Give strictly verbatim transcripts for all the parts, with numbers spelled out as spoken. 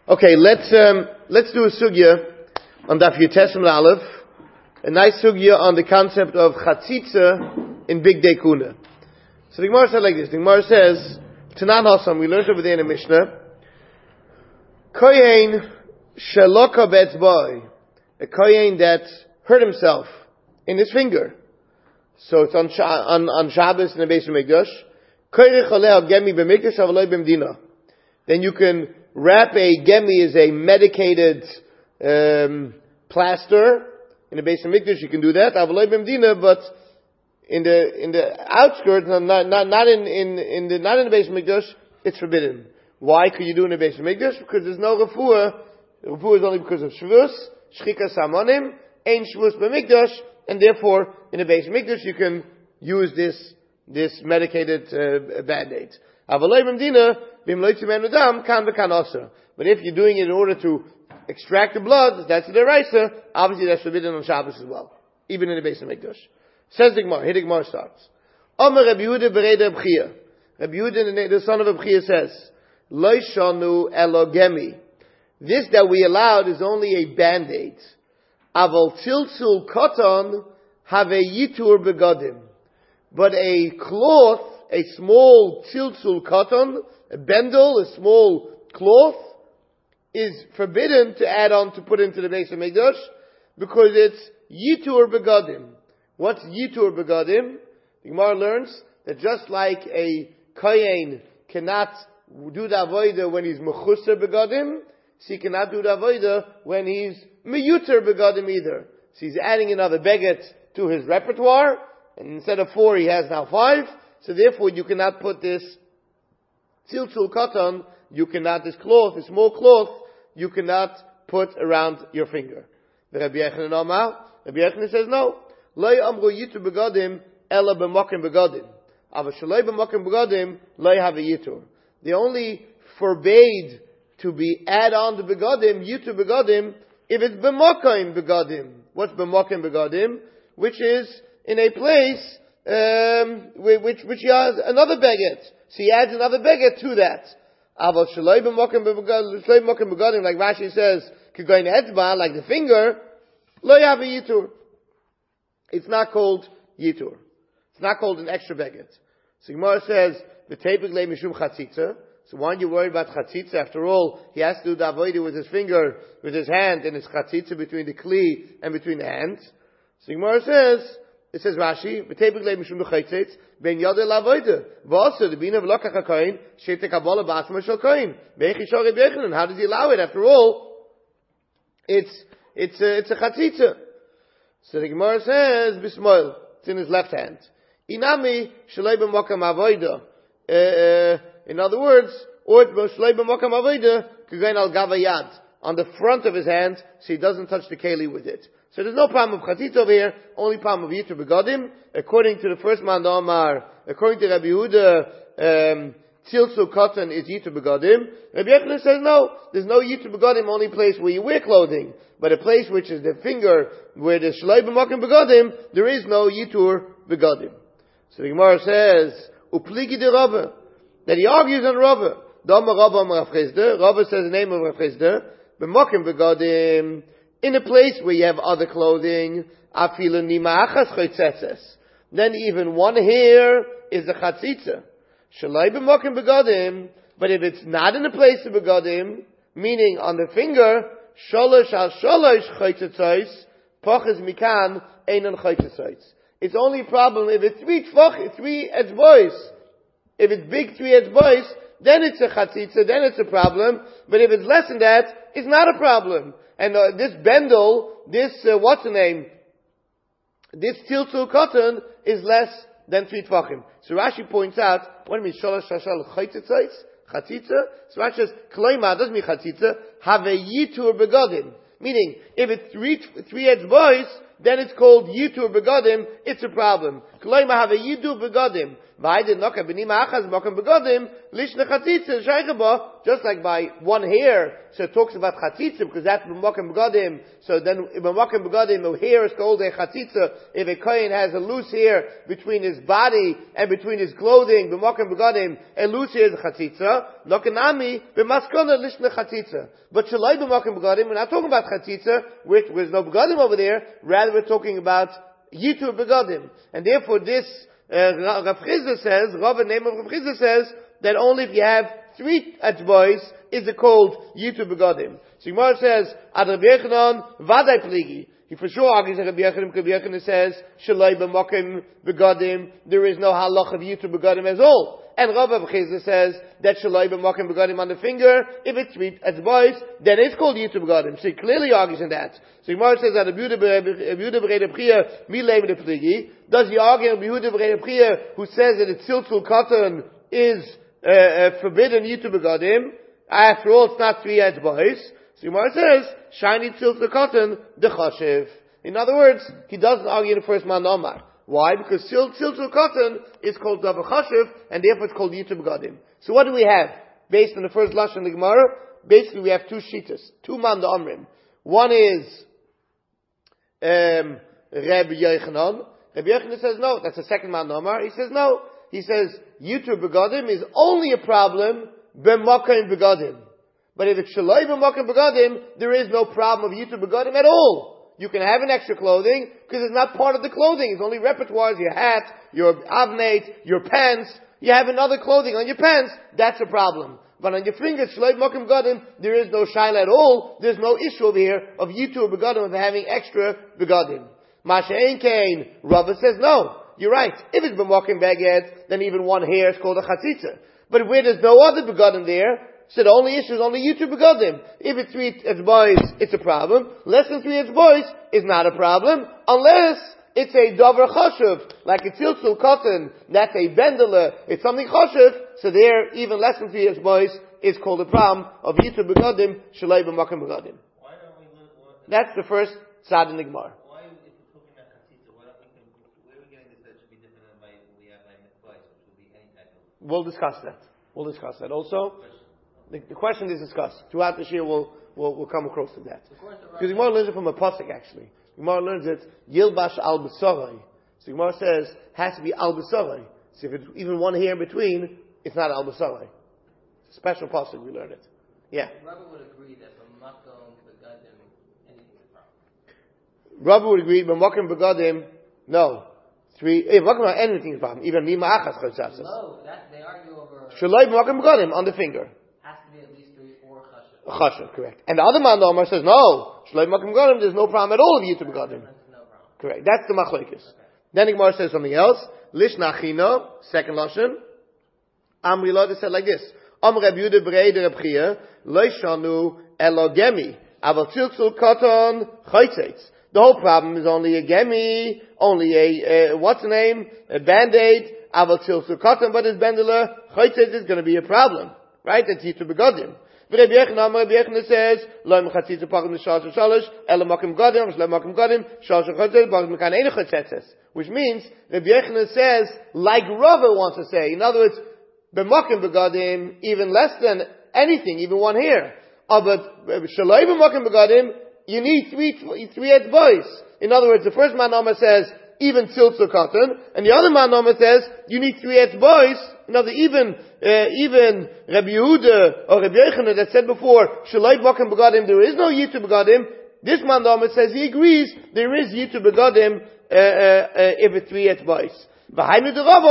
Okay, let's um, let's do a sugya on Daf Yutes Amud Aleph. A nice sugya on the concept of chatzitza in Big Day Kuna. So the Gemara said like this. The Gemara says, Tanan Hasam, we learned over there in the Mishnah, Kohen sheloka betzboi, a kohen that hurt himself in his finger. So it's on on, on Shabbos in the Beis Hamikdash. Kohen choleh gemi b'mikdash avaloi b'mdina. Then you can wrap a gemi as a medicated um, plaster in the Beis Hamikdash. You can do that. Avaloi b'mdina, but in the in the outskirts, not not not in in in the not in the Beis Hamikdash, it's forbidden. Why could you do it in the Beis Hamikdash? Because there's no refuah. Refuah is only because of shvus, shchika samonim, ein shvus b'mikdash, and therefore in the Beis Hamikdash you can use this this medicated uh, band-aid. Avaloi b'mdina b'mloitzi menu dam kan v'kan aser. But if you're doing it in order to extract the blood, that's the deraisa. Obviously, that's forbidden on Shabbos as well, even in the Beis Hamikdash. Says the Gemara. Here the Gemara starts. Omer Rabbi Yehuda b'rei Rabbi Chia. Rabbi Yehuda, the son of Rabbi Chia, says, Lo shanu elo gemi. This that we allowed is only a band-aid. Aval tiltzul koton have a yitur begodim. But a cloth, a small tiltzul koton, a bendel, a small cloth, is forbidden to add on to put into the Beis Hamikdash because it's yitur begodim. What's yitur begodim? The Gemara learns that just like a kohen cannot do the avodah when he's mechuser begodim, so he cannot do the avodah when he's meyuter begodim either. So he's adding another beget to his repertoire, and instead of four, he has now five. So therefore, you cannot put this tiltul katan, you cannot, this cloth, this small cloth, you cannot put around your finger. The Rabbi Yochanan Amar, Rabbi Yochanan says no. Loi amru yitur begodim ela b'makom begodim. Ava shaloi b'makom begodim loi have a yitur. They only forbade to be add on to begodim, yitur begodim, if it's b'makom begodim. What's b'makom begodim? Which is in a place um, which which he has another beget. So he adds another beget to that. Ava shaloi b'makom begodim, like Rashi says, k'goyin etzba, like the finger, loi have a yitur. It's not called yitur. It's not called an extra beget. So Gemara says, "V'tepik le mishum chatzitza." So why are you worried about chatzitza? After all, he has to do the avodah with his finger, with his hand, and it's chatzitza between the kli and between the hands. So Gemara says, it says Rashi, "V'tepik le mishum chatzitz ben yodel avodah." V'also the bina v'lokach hakoyin shetek abola b'asma shel koyin. Be'echi shor Rabbi Yochanan. How does he allow it? After all, it's it's a, it's a chatzitza. So the Gemara says, Bismoil, it's in his left hand. Inami, shalei b'mokam avoida. In other words, or shalei b'mokam avoida, kugain al gavayad. On the front of his hand, so he doesn't touch the keli with it. So there's no problem of chatzitza over here, only problem of yitur begodim. According to the first man, the Omar, according to Rabbi Yehuda, um, Tilsu cotton is yitur begodim. Rabbi Yochanan says no, there's no yitur begodim, only place where you wear clothing. But a place which is the finger, where the shaloi b'makom begodim, there is no yitur begodim. So the Gemara says, upligi de Rava, that he argues on Rava. Dama Rava am Rav Chizda. Rava says the name of Rav Chizda. B'makom begodim, in a place where you have other clothing, afilu nima achas chotzetzes. Then even one hair is a chatzitza. Shaloi b'makom begodim, but if it's not in a place of begodim, meaning on the finger, sholosh al sholosh chaytzetzos, poches mikan einon chaytzetzos. It's only a problem if it's three tfach, three etzbois. If it's big three etzbois, then it's a chatzitza, then it's a problem. But if it's less than that, it's not a problem. And uh, this bendel, this uh, what's the name? This tiltul cotton is less than three tfachim. So Rashi points out, what do you mean sholosh al sholosh chaytzetzos? Chatzitza? So Rashi says, Kloima doesn't mean chatzitza, have a yitur begodim. Meaning, if it's three, three etzbois, then it's called Yitur Begadim, it's a problem. Kloima have a Yitur Begadim. Just like by one hair, so it talks about chatzitza because that's b'makom begadim. So then b'makom begadim, a hair is called a chatzitza. If a kohen has a loose hair between his body and between his clothing, b'makom begadim, a loose hair is a chatzitza. Nokanami b'maskona lishna chatzitza. But shalai b'makom begadim, we're not talking about chatzitza, which there's no begadim over there. Rather, we're talking about yitur begadim, and therefore this. Uh, Rav Chizda says, Rav, the name of Rav Chizda says, that only if you have three etzbois is it called Yitur Begadim. So Gemara says, Ad Rabbi Yochanan, Vadai Pligi. He for sure argues that Rabbi Yochanan, Rabbi Yochanan says, Shalai b'makom begadim, there is no halach of Yitur Begadim at all. And Rav Chizda says that Shalai b'makom begadim on the finger, if it's three etzbois, then it's called Yitur Begadim. So he clearly argues in that. So Gemara says that Yehuda b'rei B'chia milei mit pligi. Does he argue Yehuda b'rei B'chia who says that it's siltul cotton is uh, uh, forbidden Yitur Begadim? After all, it's not three etzbois. So Gemara says shiny siltul cotton the chashiv. In other words, he doesn't argue in the first man Omar. Why? Because siltul cotton is called davar chashiv, and therefore it's called Yitur Begadim. So what do we have based on the first lashon of the Gemara? Basically, we have two shitas, two man the Omrim. One is Um, Rabbi Yochanan. Rabbi Yochanan says no, that's the second man Omar. He says no. He says Yitur Begadim is only a problem b'makom begadim. But if it's shalai b'makom begadim, there is no problem of Yitur Begadim at all. You can have an extra clothing because it's not part of the clothing. It's only repertoires, your hat, your avnate, your pants. You have another clothing on your pants. That's a problem. But on your fingers, shalai b'makom begadim, there is no shaila at all. There's no issue over here of Yitur Begadim, of having extra begadim. Masha ein kain, Rava says no. You're right. If it's b'makom beged, then even one hair is called a chatzitza. But where there's no other begadim there, so the only issue is only Yitur Begadim. If it's three boys, it's a problem. Less than three boys is not a problem, unless it's a davar chashuv, like a tiltul cotton, that's a bendela, it's something chashuv, so there, even less than three boys is called a problem of Yitur Begadim, shalai b'makom begadim. Why don't we look, what, That's the first side in the Gemara. Why, if we're talking about chatzitza, why don't we, can, where are we getting this that should be different than by, we have by mitzvahs, which will be any type of... We'll discuss that. We'll discuss that also. The, the question is discussed. Throughout this year, we'll, we'll, we'll come across to that. Because Gemara learns it from a pasuk, actually. Gemara learns it, Yilbash al b'sarai. So Gemara says, has to be al b'sarai. So if it's even one hair in between, it's not al b'sarai. It's a special pasuk, we learn it. Yeah. Rabbi would agree that from makom begadim, anything is a problem. Rabbi would agree, but makom begadim, no. Three, if makom anything is a problem. Even mima achas chatzas. No, that, they argue over... Shalai makom begadim, on the finger. Has to be at least three or chashav. Chashav, correct. And the other man, the Omar, says, no, Shalai makom begadim, there's no problem at all of Yitur Begadim. No problem. Correct. That's the machlokes. Okay. Then the Gemara says something else. Lishna chino, second lashon. Amri Lada said like this. Am Reb Yehuda b'rei de Reb Chia, lo shanu elo gemi, aval tziltzul katan chaytzetz. The whole problem is only a gemi, only a, uh, what's the name? A band-aid, aval tziltzul katan, but his bendela, chaytzetz is going to be a problem. Right? That's Yitur Begadim. Rabbi Yochanan, Rabbi Yochanan says, lo mechatzitza pachim l'shalosh shalosh, elo makom gadim, shlo makom gadim, shalosh chatzitz, pachim mekan ein chatzitzes. Which means, Rabbi Yochanan says, like Rava wants to say, in other words, b'makom begadim, even less than anything, even one hair. Oh, but shalai b'makom begadim, you need three, three etzbois. In other words, the first man Nama says, even tziltzul cotton, and the other man Nama says, you need three etzbois. In other words, even, uh, even Rabbi Yehuda, or Rabbi Yochanan that said before, shalai b'makom begadim, there is no Yitur Begadim. This man Nama says he agrees, there is Yitur Begadim, uh, uh, uh, if it's three etzbois. In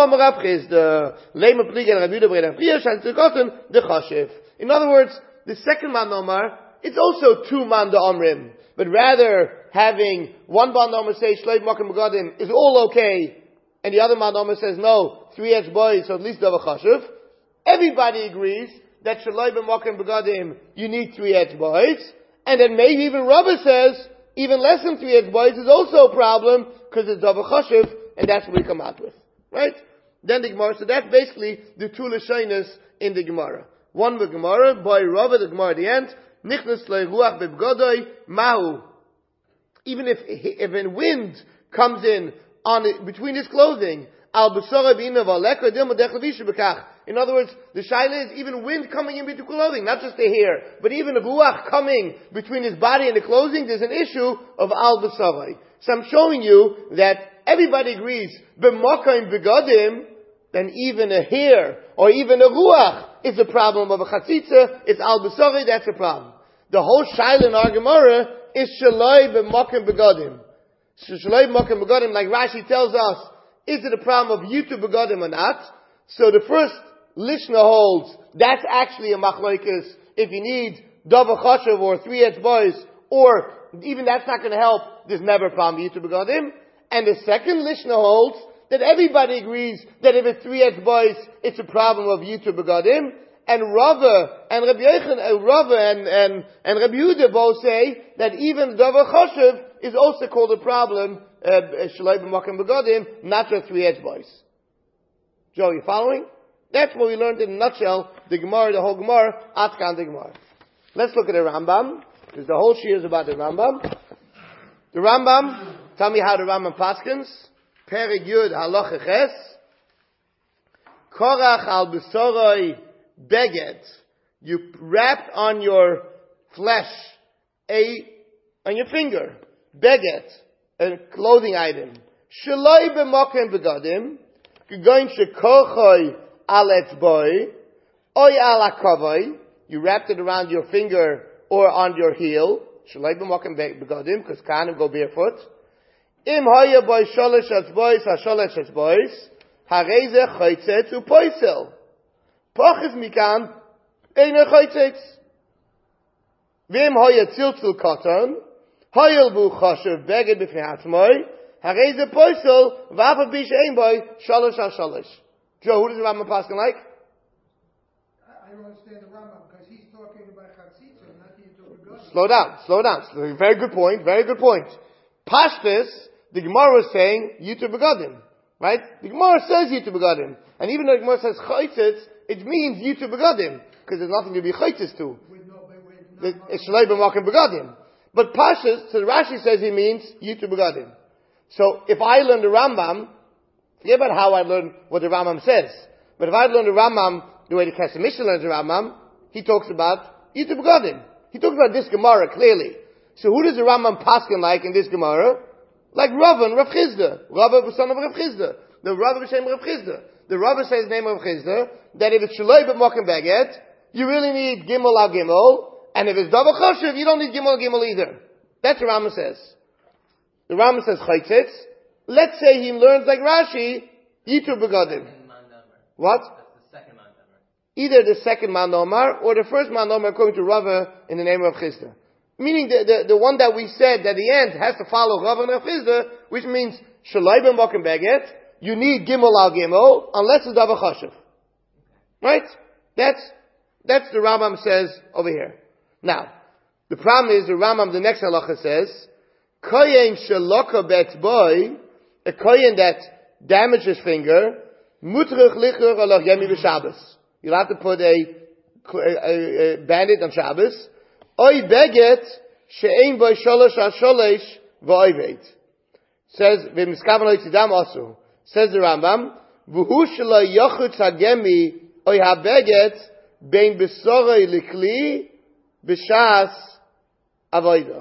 other words, the second man Omar, it's also two man the Omrim, but rather having one man Omar say Shleit Makom Begadim is all okay, and the other man Omar says no, three etzbois, so at least Davar Chashuv. Everybody agrees that Shleit Makom Begadim you need three etzbois, and then maybe even Rabbi says even less than three etzbois is also a problem because it's Davar Chashuv. And that's what we come out with. Right? Then the Gemara, so that's basically the two Lashonos in the Gemara. One with Gemara, by Rava, the Gemara at the end, Nichnas le ruach bebgodoi mahu. even if if a wind comes in on it, between his clothing, al b'sara b'inav alekra dilma dechlevisha b'kach. In other words, the shaila is even wind coming in between clothing, not just the hair, but even a ruach coming between his body and the clothing. There's an issue of al b'sara. So I'm showing you that everybody agrees b'mokayim b'gadim. Then even a hair or even a ruach is a problem of a chatzitza. It's al b'sara. That's a problem. The whole shaila in our Gemara is shaloi b'mokayim b'gadim. So shaloi b'mokayim b'gadim, like Rashi tells us, is it a problem of yutu b'gadim or not? So the first Lishna holds that's actually a machlokes. If you need davar chashav or three etzbos, or even that's not going to help, there's never a problem with yutu b'gadim. And the second Lishna holds that everybody agrees that if it's three etzbos, it's a problem of yutu b'gadim. And Rava and Rabbi Yochanan, uh, Rava and and and Rabbi Yehuda both say that even davar chashav is also called a problem. Shaloi b'makom b'gadim, not just three etzbos. Joe, you following? That's what we learned in a nutshell. The Gemara, the whole Gemara, Atkan the Gemara. Let's look at the Rambam, because the whole shir is about the Rambam. The Rambam, tell me how the Rambam paskins. Perek Yud Halacha Ches. Korach al b'soroi beged. You wrapped on your flesh a on your finger beged, a clothing item. Shaloi b'makom b'gadim. Gegoin shekochoi al etzboi, oy al akavoi. You wrapped it around your finger or on your heel. Shaloi b'makom b'gadim, because kahanim go barefoot. Im haya boy sholosh etzbois ha-sholosh etzbois, hareze choytzetz u'poisel. Poches mikan, eine choytzetz. Vim haya tziltzul koton, hayel bu choshev beged b'fnei hatzmoi, hareze poisel, v'afa bish ein boy, sholosh ha-sholosh. Joe, who does the Rambam Paskin like? I don't understand the Rambam, because he's talking about chatzitza, not the Yituv. Slow down, slow down. Very good point, very good point. Pashtus, the Gemara is saying Yituv b'gadim, right? The Gemara says Yituv b'gadim, and even though the Gemara says chaytzitz, it means Yituv b'gadim, because there's nothing to be chaytzitz to. With no, with, with It's shalei b'makom b'gadim. But Pashtus, so Rashi says he means Yituv b'gadim. So if I learn the Rambam, forget about how I learn what the Rambam says. But if I learn the Rambam the way the Kesef Mishnah learns the Rambam, he talks about Yituv b'gadim. He talks about this Gemara clearly. So who does the Rambam Paskin like in this Gemara? Like Rava and Rav Chizda. Rava was son of Rav Chizda. The Rava was name Rav Chizda. The Rava says the name of Rav Chizda, that if it's Shaloi b'makom beged, you really need Gimel al Gimel, and if it's davar chashav, you don't need Gimel al Gimel either. That's what Rambam says. The Rambam says chaytzitz. Let's say he learns like Rashi, Yituv b'gadim. What? That's the second Mandomer. Either the second Mandomar or the first Mandomar according to Rava in the name of Chizda. Meaning the, the, the one that we said at the end has to follow Rava and Rav Chizda, which means Shaloi b'makom beged, you need Gimel al Gimel, unless it's davar chashav. Right? That's, that's the Rambam says over here. Now, the problem is the Rambam, the next halacha says, Koyen shaloka bet boy, a koyen that damaged his finger, mutrich lichur alach yemi b'Shabbos. You'll have to put a, a, a, a bandit on Shabbos. Oy beget she'ein boy sholosh ha-sholosh v'oyved. Says, v'miskavan oy tzidam asu. Says the Rambam, v'hu shelo yochutz hagemi oy ha-beget bein b'soroi likli b'shas avoida.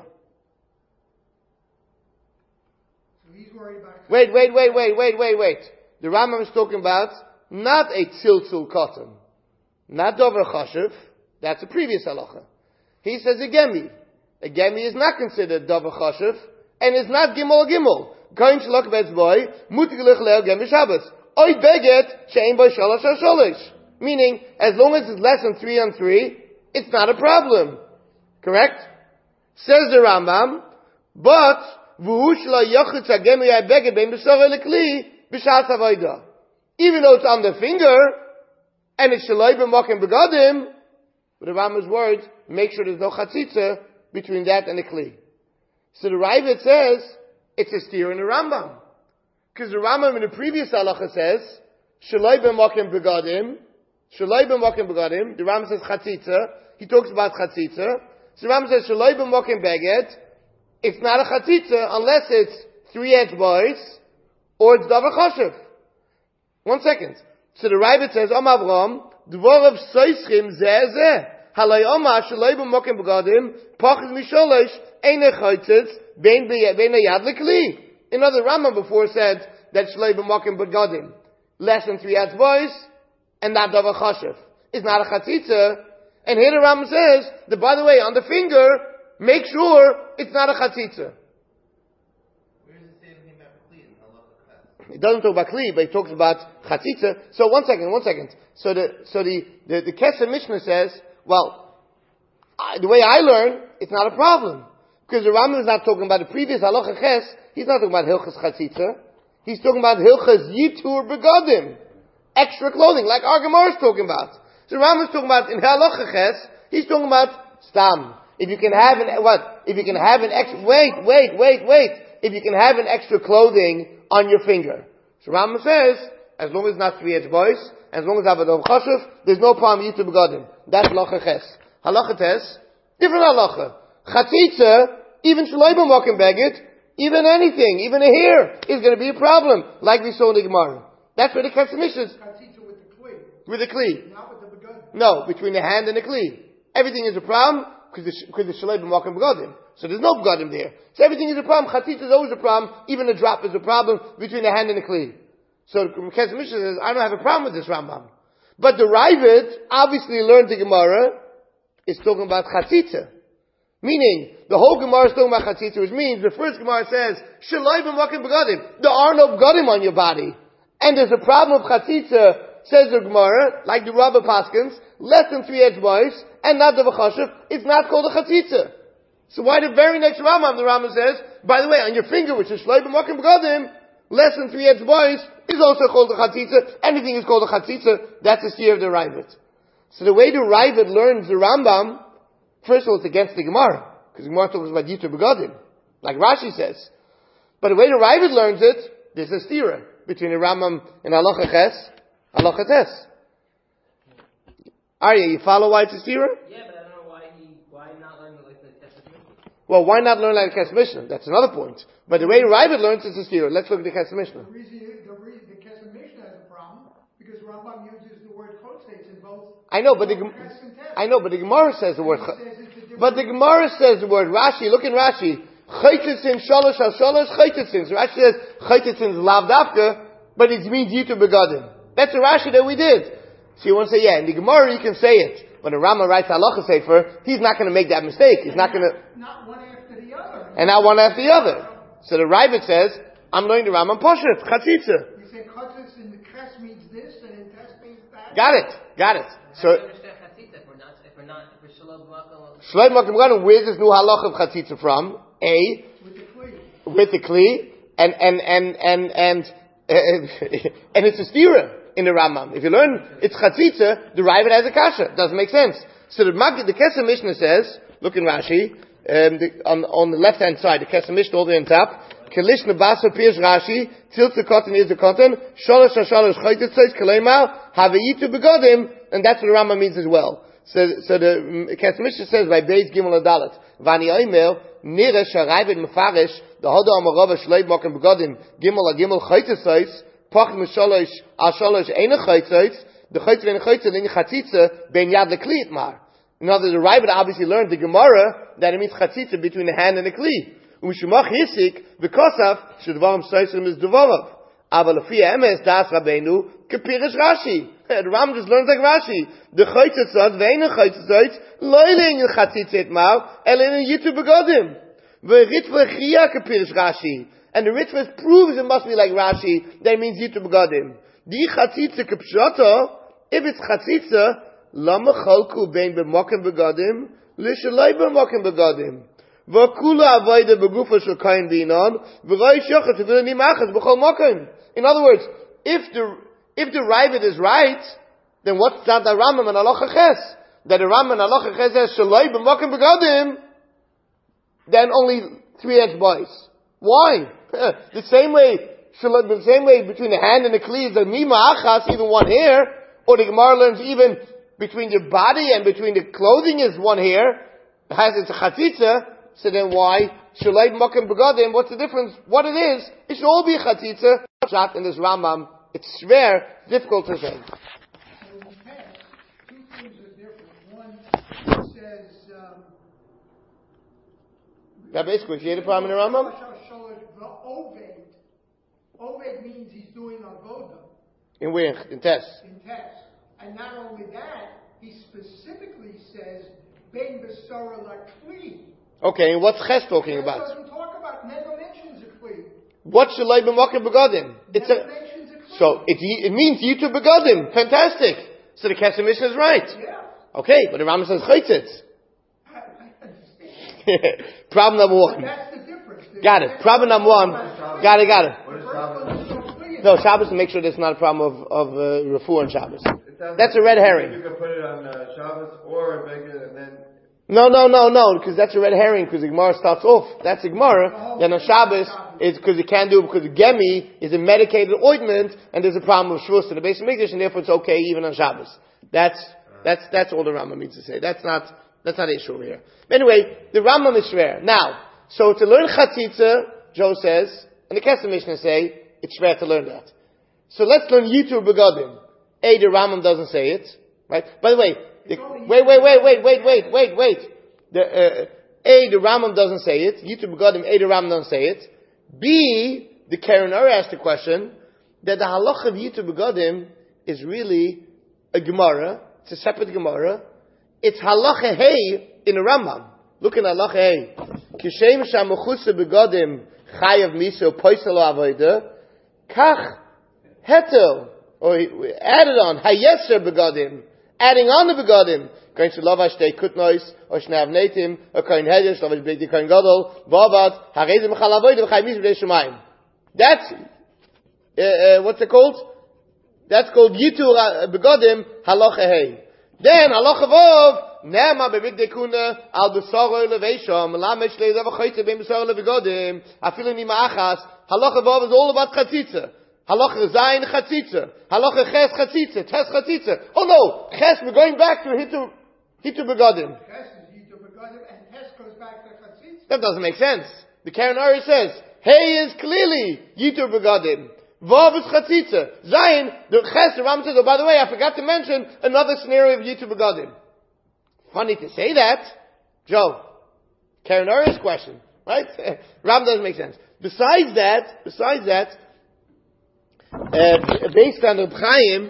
So he's worried about. Wait, wait, wait, wait, wait, wait, wait. The Rambam is talking about not a tziltzul cotton, not davar chashav. That's a previous halacha. He says a gemi. A gemi is not considered davar chashav, and is not gimel gimel. Going to look at boy, mutiglich leo gemi Shabbos. Oy beget she'ein boy shalosh ha-sholosh. Meaning, as long as it's less than three on three, it's not a problem. Correct? Says the Rambam, but v'hu shelo yochutz hagemi oy beget bein b'soroi likli b'shas avoda. Even though it's on the finger, and it's shaloi b'makom b'gadim, but the Rambam's words, make sure there's no chatzitza between that and the kli. So the Ravid says, it's a steer in the Rambam. Because the Rambam in the previous halacha says, shaloi b'makom b'gadim, shaloi b'makom b'gadim, the Rambam says chatzitza, he talks about chatzitza, so the Rambam says, shaloi b'makom beged, it's not a chatzitza unless it's three-edged boys or it's davar chashuv. One second. So the Rabbit says, Om Avram, dvorav soischim zeh zeh. Halay Omar shaloi b'mokim begadim, pachas misholosh, eine chaitzitz, bein yad lekli. Another Rambam before said that shaloi b'mokim begadim, less than three edged boys, and not davar chashuv. It's not a chatzitza. And here the Rambam says that, by the way, on the finger, make sure it's not a chatzitza. Where does it say anything about Kli in Halacha Ches? It doesn't talk about Kli, but it talks about chatzitza. So one second, one second. So the so the the, the Kesef Mishnah says, well, I, the way I learn, it's not a problem because the Rambam is not talking about the previous Halacha Ches. He's not talking about Hilchas chatzitza. He's talking about Hilchas yitur begadim, extra clothing, like our Gemara is talking about. So Rambam is talking about in Halacha Ches. He's talking about stam. If you can have an what? If you can have an extra wait, wait, wait, wait. If you can have an extra clothing on your finger. So Rambam says, as long as it's not three edged boys, as long as I have a dov chashuv, there's no problem yitur begadim. That's Halacha Ches. Halacha Tes, different halacha. Chatzitza, even shaloi b'mokim beged, even anything, even a hair, is going to be a problem, like we saw in the Gemara. That's where the Kesef Mishnah is. Chatzitza with the kli, With the kli. not with the begun. No, between the hand and the kli. Everything is a problem, because the, because the shaloi b'mokim begadim. So there's no begadim there. So everything is a problem. Chatzitza is always a problem. Even a drop is a problem between the hand and the kli. So the Kesef Mishnah says, I don't have a problem with this Rambam. But the Ravid obviously learned the Gemara is talking about chatzitza. Meaning, the whole Gemara is talking about chatzitza, which means the first Gemara says, shaloi b'mokim begadim. There are no begadim on your body. And there's a problem of chatzitza, says the Gemara, like the Rabba Paskins, less than three edged boys, and not the v'chashuv, it's not called a chatzitza. So why the very next Rambam, the Rambam says, by the way, on your finger, which is shaloi b'mokim begadim, less than three edged boys, is also called a chatzitza. Anything is called a chatzitza. That's the steer of the Ravid. So the way the Ravid learns the Rambam, first of all, it's against the Gemara, because the Gemara talks about yitur begadim, like Rashi says. But the way the Ravid learns it, there's a stira between the Rambam and Halacha Ches, Halacha Tes. Arya, you follow why it's a stira? Yeah, but I don't know why he, why not learn like the Kesef Mishnah. Well, why not learn like the Kesef Mishnah? That's another point. But the way Ravid learns it's a stira. Let's look at the Kesef Mishnah. The reason, the reason the Kesef Mishnah has a problem, because Rambam uses the word chotzeitz in both. I know, but the Gem- Ches and Tes. I know, but the Gemara says the word. He ch- says it's a different- But the Gemara says the word Rashi. Look in Rashi. Chaytetzin shalosh al shalosh chaytetzin. So Rashi says chaytetzin is lav dafka, but it means yitur begadim. That's the Rashi that we did. So you want to say, yeah, in the Gemara you can say it. When the Rama writes Halacha Sefer, he's not going to make that mistake. He's not going to, Not one after the other. and not one after the other. So the Ravid says, I'm learning the Rama Poshet, Chatzitza. You say chotzeitz in the Ches means this, and in Tes means that. Got it, got it. How So, do you understand Chatzitza if we're not, if we're not, if we're shalom b'makom? Shloim Makim Gadim, where's this new Halacha of Chatzitza from? A, With the kli. with the Kli, and, and, and, and, and, uh, and it's a stira in the Rambam. If you learn it's Chatzitza, the Ravid has a kasha. Doesn't make sense. So the Mag, the Kesef Mishnah says, look in Rashi, um, the, on, on the left hand side, the Kesef Mishnah all the way on top, Kelish Nebasa Pirs Rashi, Tilt the cotton is the cotton, Shalosh Shalosh Chaytetzos Kalema, Haveyitu Begodim, and that's what the Rambam means as well. So, so the Kesef Mishnah says by Beis Gimel Adalat, Vani Oimel, Nira Sharavid Mefarish, the Hoda Amarava Shleib Mokem Begodim, Gimel Gimel Chaytetzos, Pach Meshalosh Ashalosh Eina Chaytetzos, the Chaytz and Chaytz and Chatzitza ben Yad Lekli Itmar. In other words, the Ravid obviously learned the Gemara that it means Chatzitza between the hand and the Kli. Umshumach Hisik v'kosav shedvarim soisim is devorav. Aval afia emes das Rabbeinu kepirish Rashi. The Ram just learns like Rashi. The Chaytzitzot ve'ein Chaytzitzot loyling in Chatzitza Itmar elin yitu begodim. V'ritva chia kepirish Rashi. And the Ritva proves it must be like Rashi that it means yitu begodim. Di Chatzitza kepshoto. If it's chatzitza, lama chalku bein b'mokim begadim, l'shalai b'mokim begadim. V'kula avoida b'gufa shel kain v'inon, v'roi shochet v'v'ni machas b'chol mokim. In other words, if the, if the Ravid is right, then what's that the Rambam and Halacha Ches? That the Rambam and Halacha Ches says, shalai b'mokim begadim, then only three-edged boys. Why? The same way, the same way between the hand and the kli is a nima achas, even one hair, or the Gemara learns even between your body and between the clothing is one hair, it has its chatzitza, So then why? Shalei b'makom begadim, what's the difference? What it is, it should all be chatzitza. Shot in this Rambam, it's rare, difficult to say. So in the past, two things are different. One, it says, um, That basically, if you had a problem in the Rambam? Oved. Oved means he's doing avoda In where? In Tess. in test. And not only that, he specifically says, Ben Besara Lakli. Okay, and what's Ches talking It about? doesn't talk about, never mentions a Kli. What Shalei b'makom begadim? It's Never a, mentions a Kli. so it, it means Yitu begadim. Fantastic. So the Kesef Mishnah is right. Yeah. Okay, but the Rambam says Chaitzitz. I, I understand. Problem number But one. that's the difference. The Got it. Problem number one. Got it, got it. What is first Shabbos? one is so clear. No, Shabbos to make sure there's not a problem of, of uh, refuah on Shabbos. It sounds That's like a red You herring. can put it on uh, Shabbos or Begin and then. No, no, no, no, because that's a red herring, because the Gemara starts off. That's the Gemara. Then on Shabbos, it's because you can't do it, because the Gemi is a medicated ointment, and there's a problem with Shvus in the base of Mikdash, and therefore it's okay even on Shabbos. That's, that's, that's all the Rambam means to say. That's not, that's not the issue over here. But anyway, the Rambam is rare. Now, so to learn Chatzitza, Joe says, and the Kesef Mishnah say, it's rare to learn that. So let's learn Yitur Begadim. A, the Rambam doesn't say it, right? By the way, the, wait, wait, wait, wait, wait, wait, wait, wait. The, uh, A, the Rambam doesn't say it. Yitur Begadim, A, the Rambam doesn't say it. B, the Karen Ur asked the question that the halacha of Yitur Begadim is really a Gemara. It's a separate Gemara. It's halacha hey in the Rambam. Look in halacha hey. Kishem shamuchusa begadim chayav miso poiselo avoda kach hetel or added on hayeser begadim, adding on the begadim. Going to love ashtei kutnois or shnav netim or koin hedish love big the koin gadol vavat harezim chalavoda v'chayav miso b'dei shemayim. That's uh, uh, what's it called? That's called Yitur Begadim Halacha Hey. Then Halacha Vav Nema Bebig Dekuna Al Besaro Elevation Melamesh Leidav Chaytze Ben Besaro Levegadim Afilu Nima Achas. Halacha Vav is all about Chatzitza. Halacha Zayin Chatzitza. Halacha Ches Chatzitza. Tes Chatzitza. Oh no, Ches. We're going back to Hitu Hitu Begadim. Ches is Yitur Begadim, and Ches goes back to Chatzitz. That doesn't make sense. The Karen Ari says Hey is clearly Yitur Begadim. Vav is chatzitza. Zayin, the ches, the Ram says, oh, by the way, I forgot to mention another scenario of Yitur Begadim. Funny to say that. Joe, Karen Uri's question, right? Ram doesn't make sense. Besides that, besides that, uh, based on the Chaim,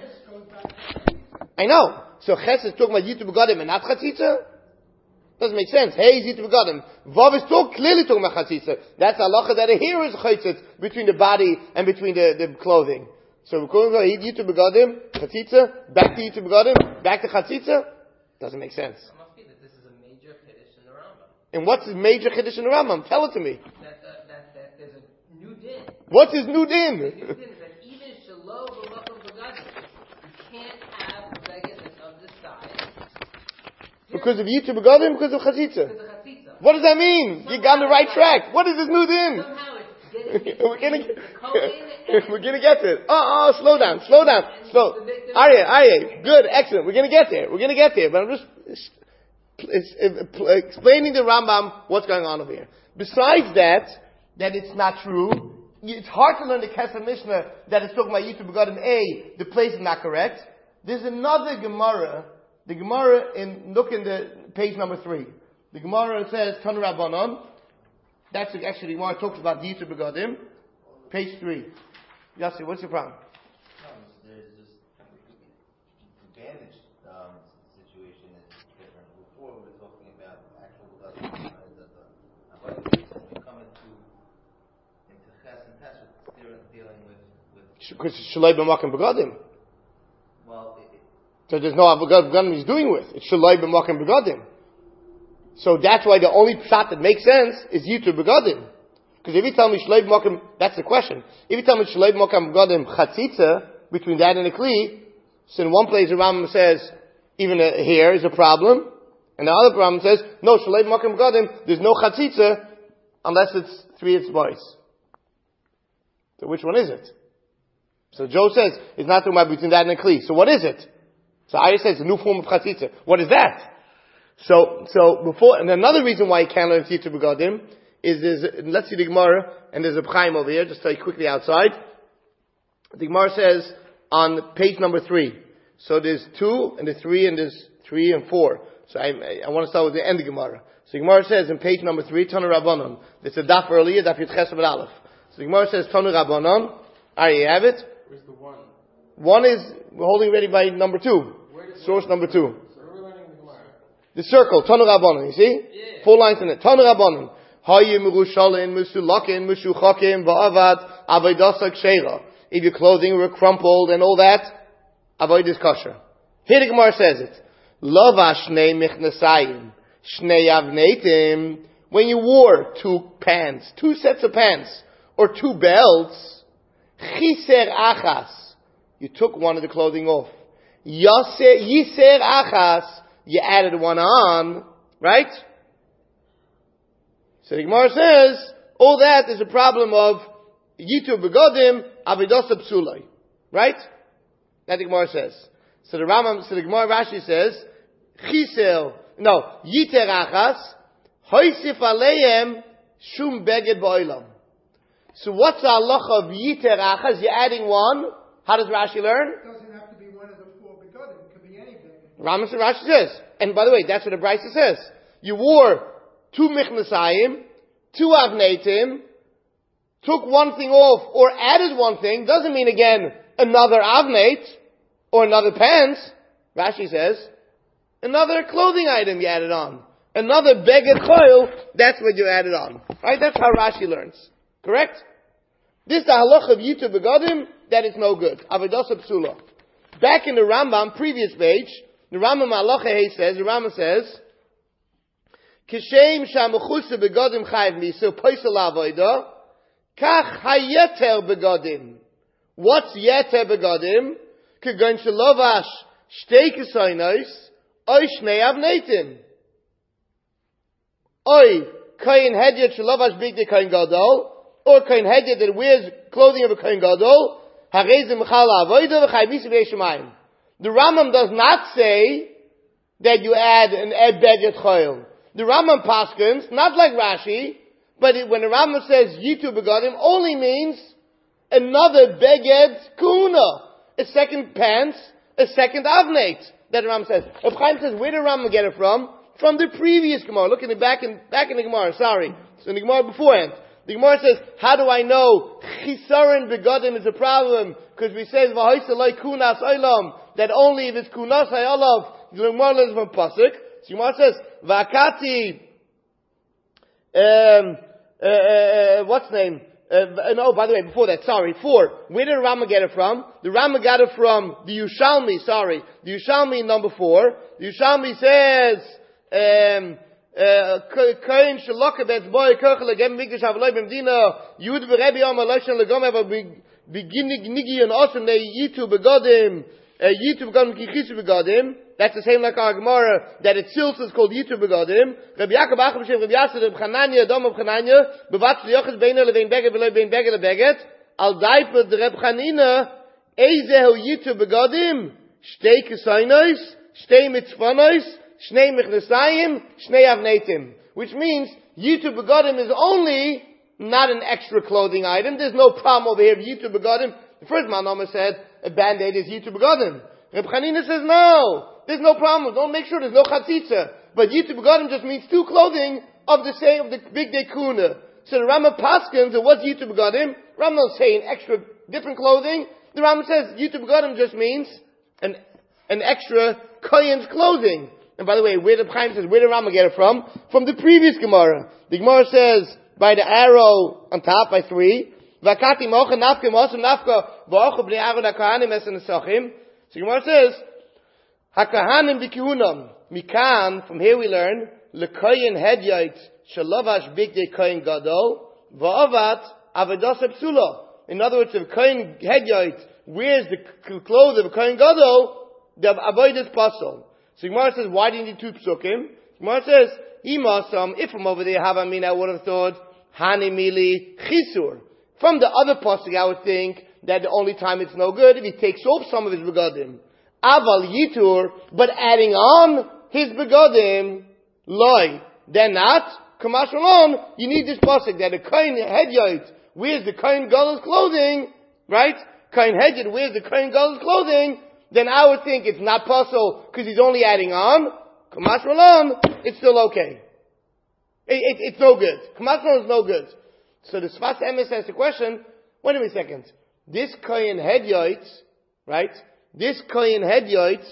I know. So ches is talking about Yitur Begadim and not chatzitza? Doesn't make sense. Hey, is Yitur Begadim. Vav is talk, clearly talking about chatzitza. That's halacha that here is chatzitz between the body and between the, the clothing. So we're calling it Yitur Begadim, chatzitza, back to Yitur Begadim, back to chatzitza. Doesn't make sense. It must be that this is a major chiddush in the Rambam. And what's the major chiddush in the Rambam? Tell it to me. That, that, that, that there's a new din. What's his new The din? new din is that even shalom b'makom b'gadim, you can't have a beggar that's of this size. Because of Yitur Begadim, because of chatzitza. Because of chatzitza. What does that mean? You got on the right track. What is this new din? Somehow it's getting we're gonna, the Kohen we're gonna get to it. Oh, oh, slow down, slow down, slow. Arya, Arya, good, excellent. We're gonna get there. We're gonna get there. But I'm just it's, it's, it's, explaining the Rambam what's going on over here. Besides that, that it's not true. It's hard to learn the Kesef Mishnah that it's talking about Yitur Begadim. A, the place is not correct. There's another Gemara. The Gemara in look in the page number three. The Gemara says Tanu Rabbanon. That's actually the Gemara talks about Yitur Begadim. Page three. Yossi, what's your problem? No, there's just the bandage um, situation is different. Before we were talking about actual begadim, uh, but when we come into into ches and tes, we're dealing with with Because Shalai b'makom begadim. well. It, So there's no begadim he's doing with. It's Shalai b'makom begadim. So that's why the only shot that makes sense is Yitur Begadim. Because if you tell me Shalai b'makom, that's the question. If you tell me Shalai b'makom begadim chatzitza between that and a kli, so in one place the Rambam says even a hair is a problem, and the other Rambam says no Shalai b'makom begadim. There's no chatzitza unless it's three boys. So which one is it? So Joe says it's not talking about between that and a kli. So what is it? So Arya says a new form of chatzitza. What is that? So, so before, and another reason why you can't learn Yitu Begadim is, is, let's see the Gemara, and there's a Chaim over here, just tell you quickly outside. The Gemara says on page number three. So there's two, and there's three, and there's three and four. So I, I, I want to start with the end of the Gemara. So the Gemara says in page number three, Tanu Rabbanon. There's a daf earlier, daf Yud Ches Amud Aleph. So the Gemara says Tanu Rabbanon. Alright, you have it? Where's the one? One is, we're holding ready by number two. Source number two. So we're learning the Gemara. The circle, Tanu Rabbanon, you see? Yeah. Four lines in it. Tanu Rabbanon. Hayu Merushalin, Musulakin, Mushuchakim, Va'avad, Avaydasa Ksheira. If your clothing were crumpled and all that, avoid this kosher. Here the Gemara says it. Lava shnei michnasayim, shnei avnetim. When you wore two pants, two sets of pants, or two belts, chiser achas, you took one of the clothing off. Yaser, yiser achas, you added one on, right? So the Gemara says, all that is a problem of Yitu Begodim, Avidosa Psulai. Right? That the Gemara says. So the Rambam, so the Gemara Rashi says, Chisel, no, Yiter Achas, Hoysif Aleim, Shum Beged Ba'olam. So what's the halacha of Yiter Achas? You're adding one. How does Rashi learn? It doesn't have to be one of the four begotten. It could be any beged. Rambam and Rashi says. And by the way, that's what the Brisa says. You wore two Michnasayim, two Avnetim, took one thing off, or added one thing, doesn't mean again, another avnate, or another pants. Rashi says, another clothing item you added on. Another beged choil, that's what you added on. Right? That's how Rashi learns. Correct? This is the halach of Yitu Begadim, that is no good. Avodosa Psula. Back in the Rambam, previous page, the Rambam Halacha Hey says, the Rambam says, Kishem shamuchusa begadim chayv misu poisel avodah, Kach hayeter begadim. What's yeter begadim? Kegon shalovash shtei kesoinos, oy shnei avnetim. Oy kohen hedyot shalovash bigdei kohen gadol, or kohen hedyot that wears clothing of a kohen gadol, harezim mechal avodah v'chayv misu b'nei shemayim. The Rambam does not say that you add an ed beged choil. The Rambam paskins, not like Rashi, but it, when the Rambam says Yitu Begadim, only means another beged kuna, a second pants, a second avnate. That the Rambam says. Reb Chaim says, where did the Rambam get it from? From the previous Gemara. Look in the back in back in the Gemara. Sorry, so in the Gemara beforehand. The Gemara says, how do I know Chisaron Begadim is a problem? Because we say V'hoisaloi kunas olam, that only if it's kunas hayolav, the Gemara learns from pasuk. So the Gemara says Vakati. Um, uh, uh, what's the name? Uh, no, by the way, before that, sorry, four. Where did the Rambam get it from? The Rambam got it from the Yushalmi, sorry. The Yushalmi number four. The Yushalmi says, um, Kohen Shaloka Betz Boy Kochel Legem Mikdash Avaloi B'Mdina Yud V'Rebi Yom Aloshan Legom Eva Beginnig Nigi and Osem Ne Yitu Begodim Yitu Begodim Kichisu Begodim. That's the same like our Gemara, that it tilts is called Yitu Begodim. Rabbi Yaakov Achim Shem Rabbi Yasser Rabbi Chananya Dom of Chananya Bevatz Yochas Beina Levein Beged V'Loi Bein Beged Lebeget Al Daipa de Rabbi Chanina Eizehu Yitu Begodim Shtei Kesoinos Shtei Mitzvonos Shnei Mechnesayim Shnei Avnetim, which means Yitu Begodim is only not an extra clothing item. There's no problem over here. Yitu Begodim. The first Manoma said a band-aid is Yitu Begodim. Reb Chanina says no. There's no problem. Don't make sure there's no chatzitza. But Yitu Begadim just means two clothing of the same, of the big day kuna. So the Rambam paskins, and what's Yitu Begadim? Rambam don't say an extra, different clothing. The Rambam says Yitu Begadim just means an, an extra kohen's clothing. And by the way, where the Chaim says, where did Rambam get it from? From the previous Gemara. The Gemara says, by the arrow on top, by three, Vakati mocha nafka mosa nafka v'ocha b'nei Aaron hakahanim esen esachim. So the Gemara says, Hakahanim b'kihunam. Mikan, from here we learn, L'koyin hedyot shalovash bigdei koyin gadol, v'avat avadosa psula. In other words, if koyin hedyot wears the clothes of a koyin gadol, the avoid is possible. So Gemara says, why do you need two psukim? Gemara says, Imasam, if from over there have I mean, I would have thought, Hani mili chisur. From the other pasuk, I would think that the only time it's no good if he takes off some of his begadim. Aval yitur, but adding on his begodim, loy. They're not. Kamash Malon, you need this pasuk that a kohen hedyot wears the kohen gadol's clothing, right? Kohen hedyot wears the kohen gadol's clothing, then I would think it's not possible because he's only adding on. Kamash Malon, it's still okay. It, it, it's no good. Kamash Malon is no good. So the Sfas Emes asks the question, wait a minute a second. This kohen hedyot, right? This kohen hedyot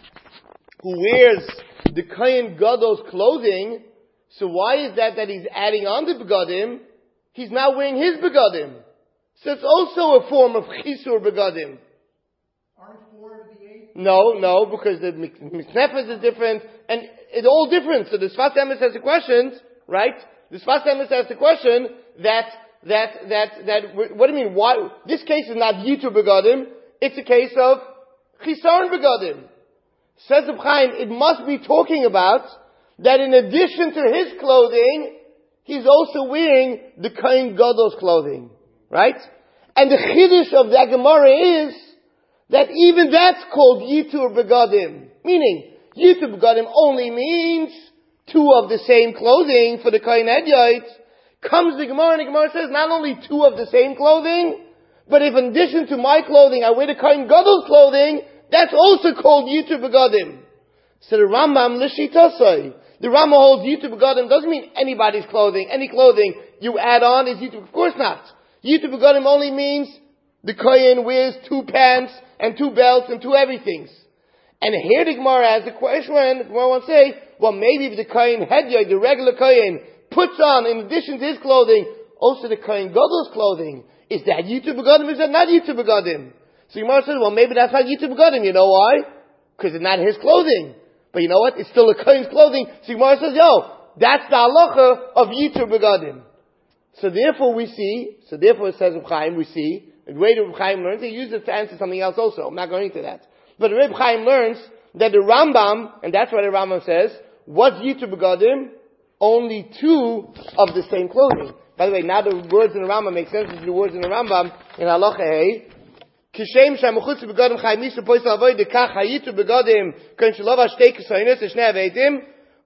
who wears the kohen gadol's clothing, so why is that that he's adding on the begadim? He's not wearing his begadim. So it's also a form of chisur begadim. Aren't four of the eight? No, no, because the mitznefes is different, and it's all different. So the Sfas Emes has the question, right? The Sfas Emes has the question that, that, that, that, what do you mean, why, this case is not yitur begadim, it's a case of chisaron begadim. Says Reb Chaim, it must be talking about that in addition to his clothing, he's also wearing the kohen gadol's clothing. Right? And the chiddush of the Gemara is that even that's called yitur begadim. Meaning, yitur begadim only means two of the same clothing for the kohen hedyot. Comes the Gemara and the Gemara says not only two of the same clothing, but if in addition to my clothing I wear the kohen gadol's clothing, that's also called yitur begadim. So the Rambam l'shitasai. The Rambam holds yitur begadim doesn't mean anybody's clothing. Any clothing you add on is yitur. Of course not. Yitur begadim only means the kohen wears two pants and two belts and two everythings. And here the Gemara has the question. The Gemara wants to say, well, maybe if the kohen hedyot, the regular kohen, puts on in addition to his clothing also the kohen gadol's clothing, is that yitur begadim? Is that not yitur begadim? So the Gemara says, well, maybe that's not yitur begadim. You know why? Because it's not his clothing. But you know what? It's still a kohen's clothing. So Gemara says, yo, that's the halacha of yitur begadim. So therefore we see, so therefore it says Reb Chaim, we see, the way Reb Chaim learns, he uses it to answer something else also. I'm not going into that. But Reb Chaim learns that the Rambam, and that's why the Rambam says, what's yitur begadim? Only two of the same clothing. By the way, now the words in the Rambam make sense to the words in the Rambam in halacha hey. Kishem shamuchutz begadim chaymisu pois avoy dekach hayitur begadim kohen shalova shtei kisoynes shnei aveitim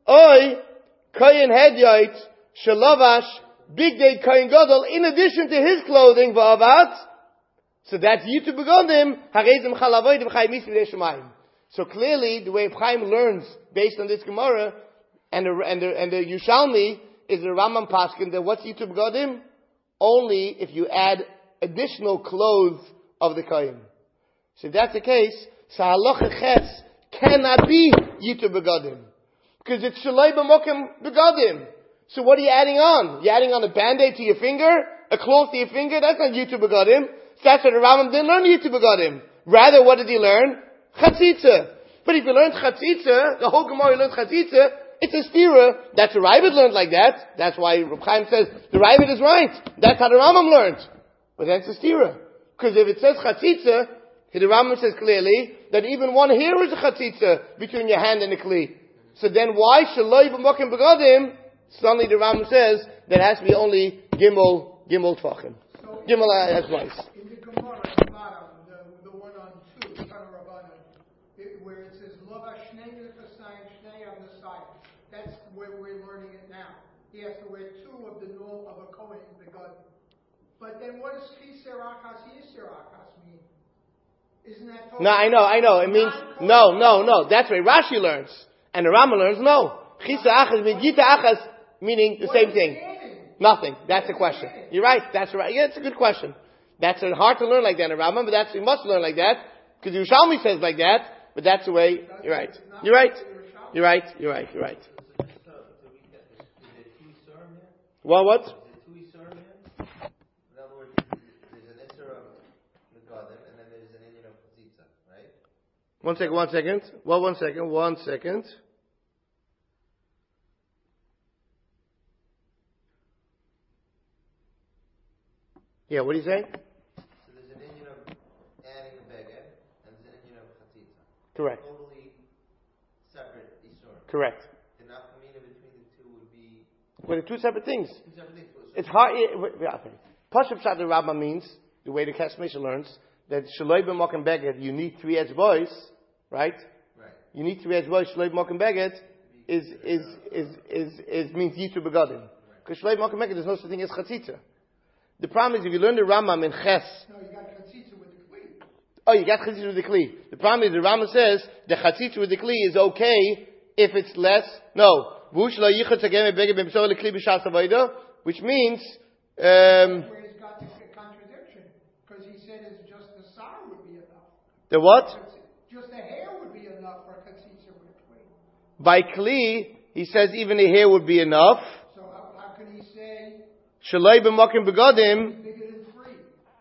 oy kohen hedyot shalovash big day kohen gadol in addition to his clothing va'avat. So that's yitur begadim harezim chalavoydim chaymisu le'shemayim. So clearly the way Chaim learns based on this Gemara and the and the and the Yushalmi is the Rambam paskin that what's yitur begadim? Only if you add additional clothes of the kohen. So if that's the case, so halacha ches cannot be yitur begadim because it's shalei b'mokem begadim. So what are you adding on? You're adding on a band-aid to your finger, a cloth to your finger. That's not yitur begadim. So that's what the Rambam didn't learn yitur begadim. Rather, what did he learn? Chatzitza. But if you learned chatzitza, the whole Gemara learned chatzitza. It's a stira. That's the Ravid learned like that. That's why Reb Chaim says the Ravid is right. That's how the Rambam learned. But that's a stira. Because if it says chatzitza, the Rambam says clearly that even one hair is a chatzitza between your hand and the kli. So then why shaloi b'mokim begadim? Suddenly the Rambam says that has to be only gimel, gimel tvachim. So Gimel has twice. in the Gemara at the bottom, the, the one on two, Tana Rabbanan, it, where it says Lova Shnei Nefasayim Shnei on the side. That's where we're learning it now. He has to wear two of the norm of a Kohen begadim. But then what does Chiser Achas Yiser Achas mean? Isn't that talking No, I know, I know. It means, no, no, no. That's what Rashi learns. And the Rambam learns, no. Chisa achas means Gita achas, meaning the same thing. Nothing. That's the question. You're right. That's right. Yeah, it's a good question. That's hard to learn like that in the Rambam, but that's, you must learn like that. Because Yerushalmi says like that, but that's the way, you're right. You're right. You're right. You're right. You're right. Well, what? One second, one second. Well, one second, one second. Yeah, what do you say? So there's an Indian of adding a beged, and there's an Indian of chatzitza. Correct. Totally separate isur. Correct. The nafkamina between the two would be Well, they're two separate things. two separate things. It's hard. Yeah, okay. Pashup Pshat the Rabbah means, the way the Kesmesha learns, that Shaloi b'mokem beged, you need three etzbois, right? Right. you need to be Etzboy Shleib Mokum Beged is, is, is, is, is, means Yitu Begadim. Because Shleib Mokum Beged, there's no such thing as Chatzitza. The problem is if you learn the Rambam in Ches. No, you got chatzitza with the kli. Oh, you got Chatzitza with the Kli. The problem is the Rambam says the Chatzitza with the Kli is okay if it's less. No. Which means, um, Where he's got the contradiction. Because he said it's just the sar would be enough. the what? Just the hair would be enough for chatzitza with the kli. By Kli, he says even the hair would be enough. So how, how can he say Shalai b'makim begadim. bigger than three?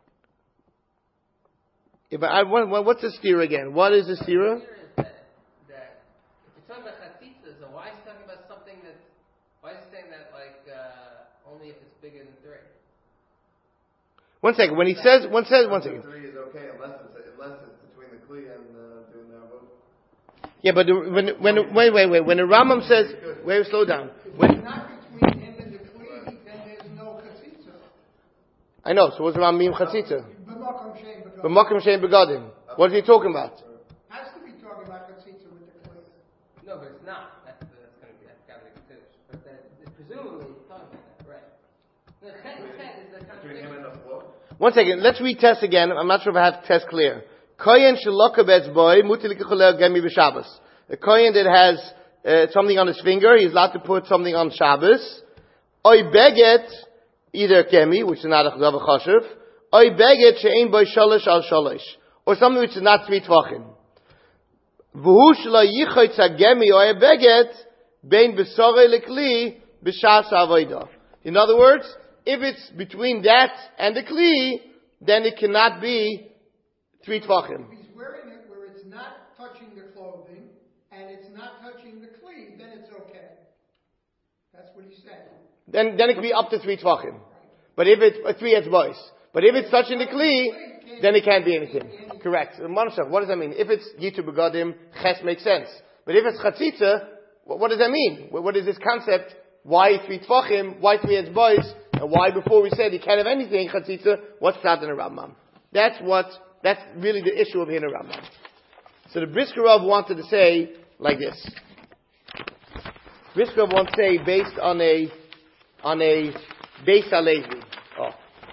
If I, what, what- what's the steer again? What is the steer? Here is that, that if you're talking about chatzitza, so why is he talking about something that's, why is he saying that like uh, only if it's bigger than three? One second. When he says, one says, one second. Three is okay unless it's unless it's between the kli and uh, doing the avot. Yeah, but the, when when wait wait wait when the Rambam says, wait, slow down. If When, it's not between him and the kli, then there's no chatzitza. I know. So what's the Rambam mean chatzitza? B'makom shein b'gadim. B'makim shein begadim. What is he talking about? Has to be talking about chatzitza with the kli. No, but it's not. That's, that's going to be, that's got to be considered. But that, presumably he's talking about that, right? The chet, chet is the Between him contradiction. and the floor. One second. Let's retest again. I'm not sure if I have the test clear. Kohen shaloka betzboy mutil kicholel gemi b'Shabbos. A kohen that has uh, something on his finger, he's allowed to put something on Shabbos. Oy beget, either gemi, which is not a chadav chashuv. Oy beget she'ein boy shalosh al shalosh, or something which is not three tvachim. V'hu shelo yichotz hagemi oy beget bein b'sorei lekli b'shas ha'avodah. In other words, if it's between that and the kli, then it cannot be three tvachim. If he's wearing it where it's not touching the clothing and it's not touching the kli, then it's okay. That's what he said. Then, then it can be up to three tvachim. But if it's uh, three etzbois. But if it's touching the kli, then it can't be anything. Correct. Manashach, what does that mean? If it's yitu begadim, ches makes sense. But if it's chatzitza, what, what does that mean? What, what is this concept? Why three tvachim? Why three etzbois? And why before we said he can't have anything chatzitza? What's that in a Rambam? That's what. That's really the issue of here in a Rambam. So the Brisker Rav wanted to say like this. Brisker Rav wants to say based on a on a Beis HaLevi. Oh.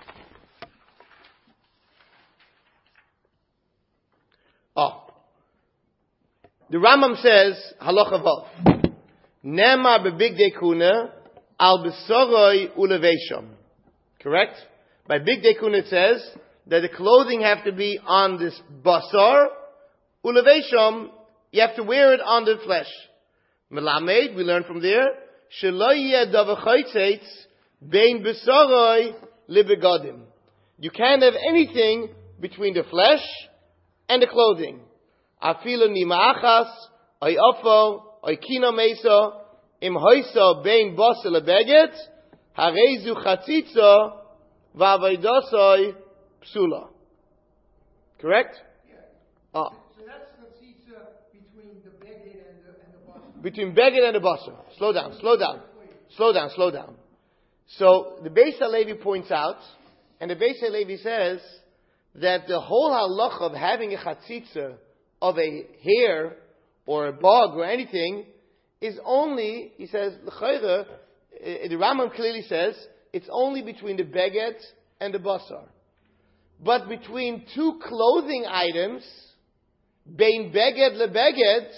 Oh. The Rambam says, Halacha Vav. Nema bebigdei kuna al besoroi ulevesham. Correct? By bigdei kuna it says that the clothing have to be on this basar, ulevesham, you have to wear it on the flesh. Melamed, we learn from there, shelo yeh davar chaytzetz bein basaroi libegadim. You can't have anything between the flesh and the clothing. Afilu nima achas, ay ofo, ay kina mesa, im hoysa bein basar lebeget, harezu chatzitza, v'avaydasoi psula. Correct? Yeah. Ah. So that's chatzitza between the beged and the, and the basar. Between Beged and the Basar. Slow down, slow down. Slow down, slow down. So, the Beis HaLevi points out, and the Beis HaLevi says, that the whole halach of having a chatzitza of a hair, or a bug, or anything, is only, he says, l'chayra, the Rambam clearly says, it's only between the Beged and the Basar. But between two clothing items, bein Beged lebeged,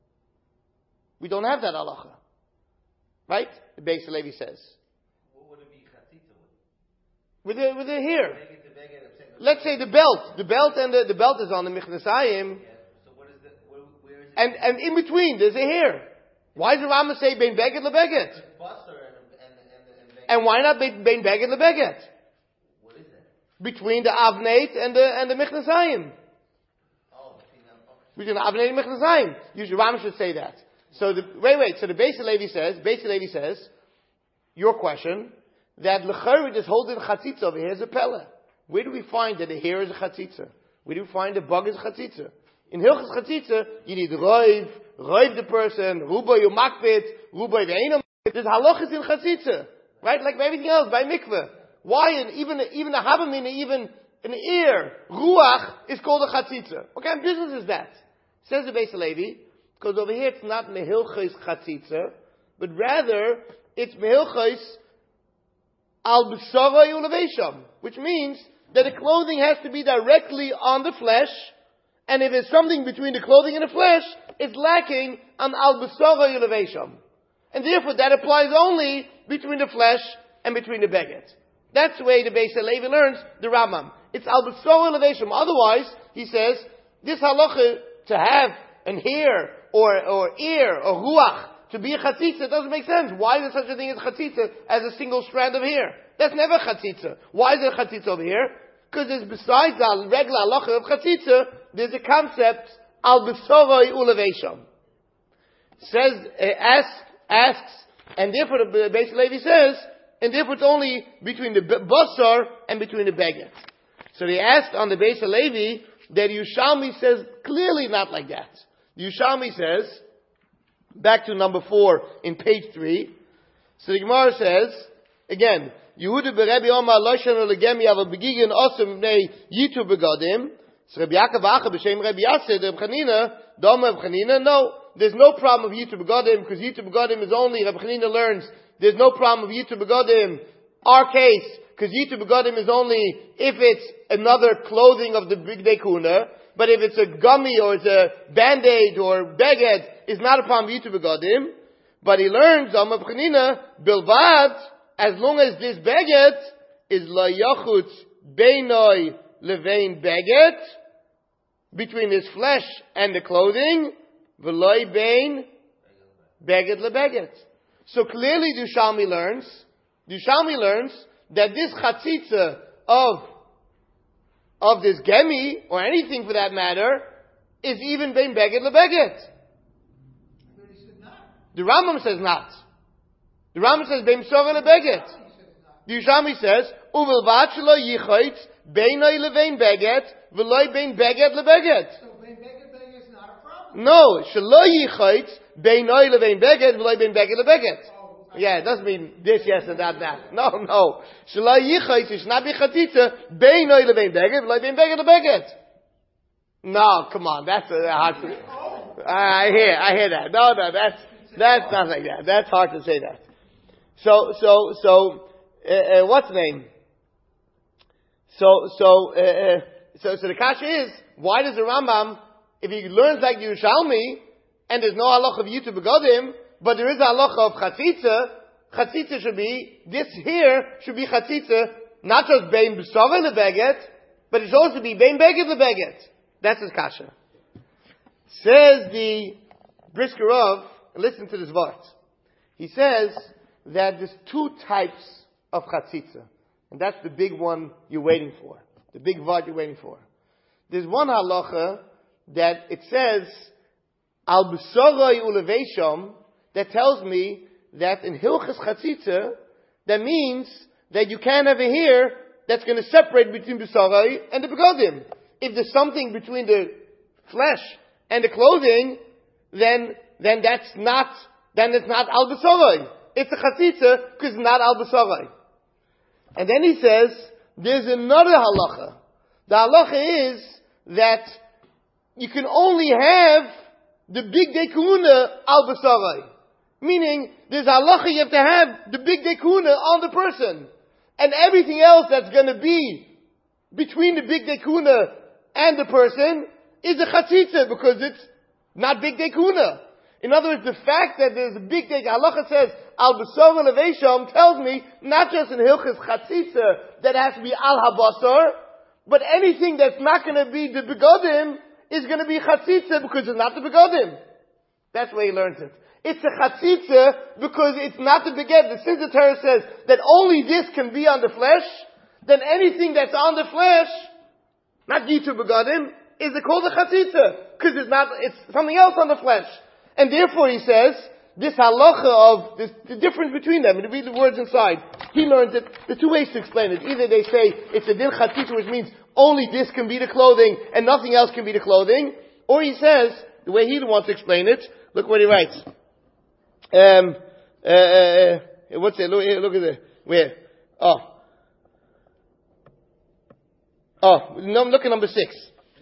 we don't have that halacha. Right? The Beis HaLevi says. What would it be chatzitza with? With the, with the hair. Beged to beged, I'm saying- Let's say the belt. The belt and the, the belt is on the Michnasayim. Yeah, so what is the, where, where is it? And, and in between, there's a hair. Why does the Rambam say bein Beged lebeged? It's basar and, and, and, and, beged. And why not bein bein Beged lebeged? What is that? Between the Avneit and the, and the Michnasayim. Oh, between them. Okay. Between the Avneit and the Michnasayim. Usually Rambam should say that. So the, wait, wait, so the Beis HaLevi says, Beis HaLevi says, your question, that l'chayri is holding chatzitza over here is a pella. Where do we find that the hair is a chatzitza? Where do we find the bug is a chatzitza? In Hilchas chatzitza, you need roiv, roiv the person, ruba you makbet, ruba ve'enam. There's halachas in chatzitza. Right? Like everything else, by mikveh. Why? And even, even a habamina, even an ear, ruach, is called a chatzitza. What kind of business is that? Says the Beis HaLevi, Because over here it's not mehilchos chatzitza, but rather it's mehilchos al b'saroi ulevesham, which means that the clothing has to be directly on the flesh, and if it's something between the clothing and the flesh, it's lacking on al b'saroi ulevesham. And therefore that applies only between the flesh and between the beged. That's the way the Beis Halevi learns the Rambam. It's al b'saroi ulevesham. Otherwise, he says, this halacha to have an hair or, or ear or ruach to be a chatzitza doesn't make sense. Why is there such a thing as chatzitza as a single strand of hair? That's never chatzitza. Why is there chatzitza over here? Because there's, besides the regular halacha of chatzitza, there's a concept al b'soroi ulevesham. Says, uh, asks, asks, and therefore the Beis Halevi says, and therefore it's only between the basar and between the beged. So they asked on the Beis Halevi that Yerushalmi says clearly not like that. Yerushalmi says, back to number four in page three. So the Gemara says, again, Yehuda beRebbi Omar Loshanu legemi ava begigin osem bnei yitu begadim. So Rabbi Yaakov Acha b'shem Rabbi Yasser, Rabbi Chanina, Doma Rabbi Chanina, no, there's no problem of yitu begadim, because yitu begadim is only, Rabbi Chanina learns, there's no problem of yitu begadim. Our case, because yitu begadim is only if it's another clothing of the bigdei kuna, but if it's a gummy or it's a band-aid or beged, it's not a problem of yitu begadim. But he learns, Doma Rabbi Chanina, bilvad, as long as this beged is la yachutz beinoi levein beged, between his flesh and the clothing, v'loi bein beged lebeged. So clearly Yerushalmi learns, Yerushalmi learns that this chatzitza of of this gemi, or anything for that matter, is even bein beged lebeged. The Rambam says not. The Rambam says bein b'soroi lebeged. The Yerushalmi says uvilvat shelo yichotz beinoi levein beged v'loi bein beged lebeged. So bein beged beged is not a problem. No, shelo yichotz beinoi levein beged v'loi bein beged lebeged. Yeah, it doesn't mean this, yes, and that, that. No, no. Shelo yichotz, it should not be chatzitza beinoi levein beged v'loi bein beged lebeged. No, come on, that's uh, hard to. I hear, I hear that. No, no, that's that's not like that. That's hard to say that. So, so, so, uh, uh, what's the name? So, so, uh, uh, so, so the kasha is, why does the Rambam, if he learns like Yerushalmi, and there's no halacha of yitu begadim, but there is a halacha of chatzitza, chatzitza should be, this here should be chatzitza, not just bein b'soroi lebeged, but it should also be bein beged lebeged. That's his kasha. Says the Brisker Rav, listen to this vart. He says that there's two types of chatzitza. And that's the big one you're waiting for. The big vart you're waiting for. There's one halacha that it says, al b'soroi ulevesham, that tells me that in hilchas chatzitza, that means that you can't have a hair that's going to separate between b'soroi and the begadim. If there's something between the flesh and the clothing, then then that's not then it's not al b'soroi. It's a chatzitza because it's not al b'soroi. And then he says, there's another halacha. The halacha is that you can only have the bigdei kuna al b'soroi. Meaning, there's a halacha you have to have the bigdei kuna on the person. And everything else that's going to be between the bigdei kuna and the person is a chatzitza because it's not bigdei kuna. In other words, the fact that there's a bigdei, halacha says, al b'soroi levesham, tells me, not just in hilchas chatzitza, that has to be al habasar, but anything that's not going to be the begadim is going to be chatzitza because it's not the begadim. That's where he learns it. It's a chatzitza because it's not the beged. Since the Torah says that only this can be on the flesh, then anything that's on the flesh, not yitu begadim, is called a chatzitza because it's not. It's something else on the flesh, and therefore he says this halacha of this, the difference between them. And read the words inside. He learns it. There are two ways to explain it. Either they say it's a din chatzitza, which means only this can be the clothing and nothing else can be the clothing, or he says the way he wants to explain it. Look what he writes. Um, uh, uh, what's it? Look, look at it. Where? Oh. Oh, no, look at number six.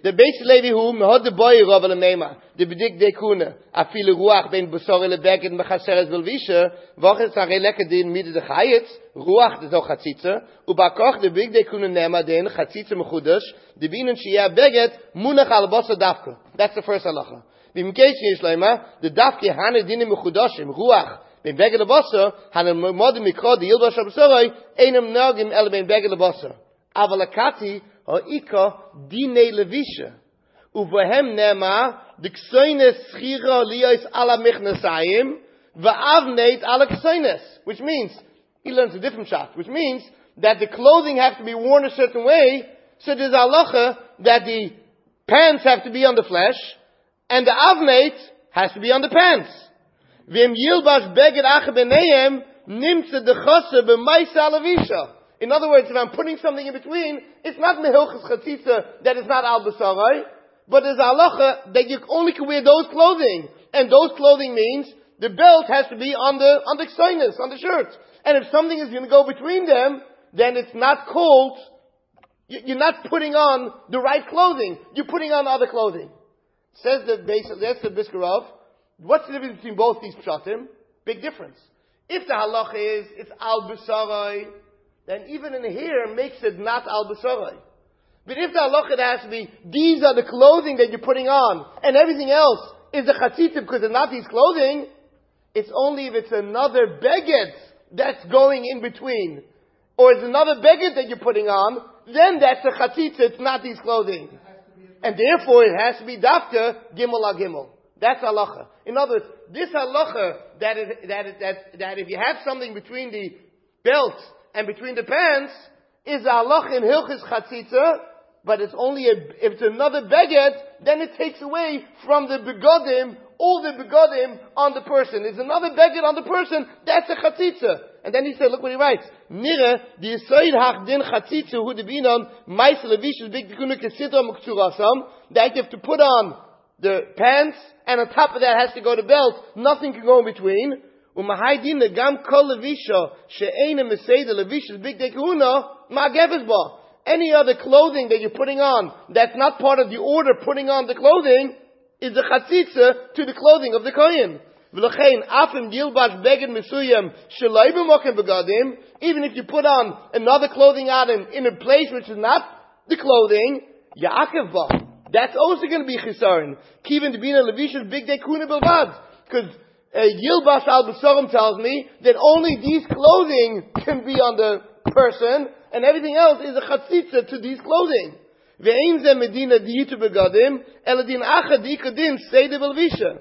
The base Levi who mehod the boy Rav Nema, the bedik dekuna, afile ruach ben besore lebeket mechaseres belvisha, woches areleke din mid de chayetz, ruach de chatzitza, ubakoch the big dekuna nema den chatzitza mechudash, the binen shia beget munach al basa dafka. That's the first halacha. Bimkesh yishlema, the dafke hane dinim mechudashim ruach. Ben beget lebasa hane modim mikra the yilbash absoroi einem nagim el ben beget lebasa. Avalakati. Ha'ika dine levisha. Uvahem nema, the ksoines schira liyos ala mechnesayim, va'avneit ala ksoines. Which means, he learns a different shot, which means that the clothing has to be worn a certain way, so there's halacha that the pants have to be on the flesh, and the avneit has to be on the pants. V'im yilbash beged ache b'neihem, nimtze dechose b'maisa levisha. In other words, if I'm putting something in between, it's not mehilchas chatzitza that is not al basarai, but there's halacha that you only can wear those clothing, and those clothing means the belt has to be on the on the ksainis, on the shirt. And if something is going to go between them, then it's not called. You're not putting on the right clothing. You're putting on other clothing. Says the base. That's the Biskarov. What's the difference between both these pshatim? Big difference. If the halacha is it's al basarai, then even in here makes it not al basarai. But if the halacha has to be, these are the clothing that you're putting on, and everything else is the chatzitza because it's not these clothing, it's only if it's another beged that's going in between, or it's another beged that you're putting on, then that's a chatzitza, it's not these clothing. And therefore it has to be dafka gimel al gimel. That's halacha. In other words, this halacha that, it, that, it, that, that if you have something between the belt and between the pants is a halach in hilchis chatzitza, but it's only a, if it's another beged, then it takes away from the begodim, all the begodim on the person. It's another beged on the person, that's a chatzitza. And then he said, look what he writes. Nire, the yisoid hach din chatzitza hu debinon, mais levishus big tikunu kesitra mukturasam, that you have to put on the pants, and on top of that has to go the belt, nothing can go in between. Umahaydin gam kol levisha she'ena meseda levisha big dekuna ma'gefes ba. Any other clothing that you're putting on that's not part of the order putting on the clothing is the chatzitza to the clothing of the kohen. V'lechein afim gilbash beged mesuyam shelai b'mokem begadim. Even if you put on another clothing item in a place which is not the clothing, ya'akev ba. That's also going to be chisaron. Kivin debina levisha big dekuna belvad, because Uh, Yilbash al Basarim tells me that only these clothing can be on the person, and everything else is a chatzitza to these clothing. Ve'ein ze medina diyitu begadim, eladin achad ikadin seder belvisha.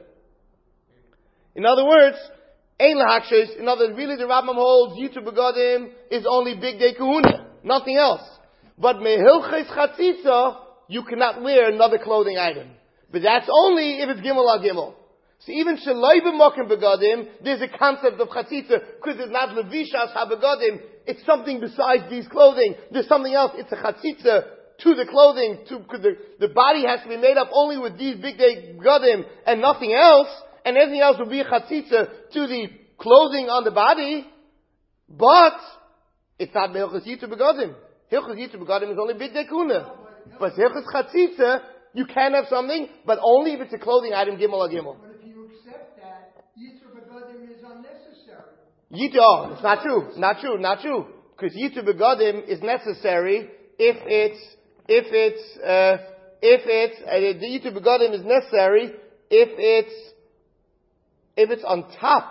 In other words, ein lahakshis. In other words, really the Rambam holds yitu begadim is only big day kahuna, nothing else. But mehilches chatzitza, you cannot wear another clothing item. But that's only if it's gimel al gimel. So even shaloi b'mokim begadim, there's a concept of chatzitza, because it's not levishas ha-begadim, it's something besides these clothing. There's something else, it's a chatzitza to the clothing, to, because the, the body has to be made up only with these big day begadim and nothing else, and everything else will be a chatzitza to the clothing on the body, but it's not hilchos yitu begadim. Hilchos yitu begadim is only big day kuna. But hilchos chatzitza, you can have something, but only if it's a clothing item, gimel or gimel. Yitzur begadim is unnecessary. Yitzur, oh, it's not true, not true, not true. Because Yitzur begadim is necessary if it's, if it's, uh, if it's, uh, the Yitzur begadim is necessary if it's, if it's on top,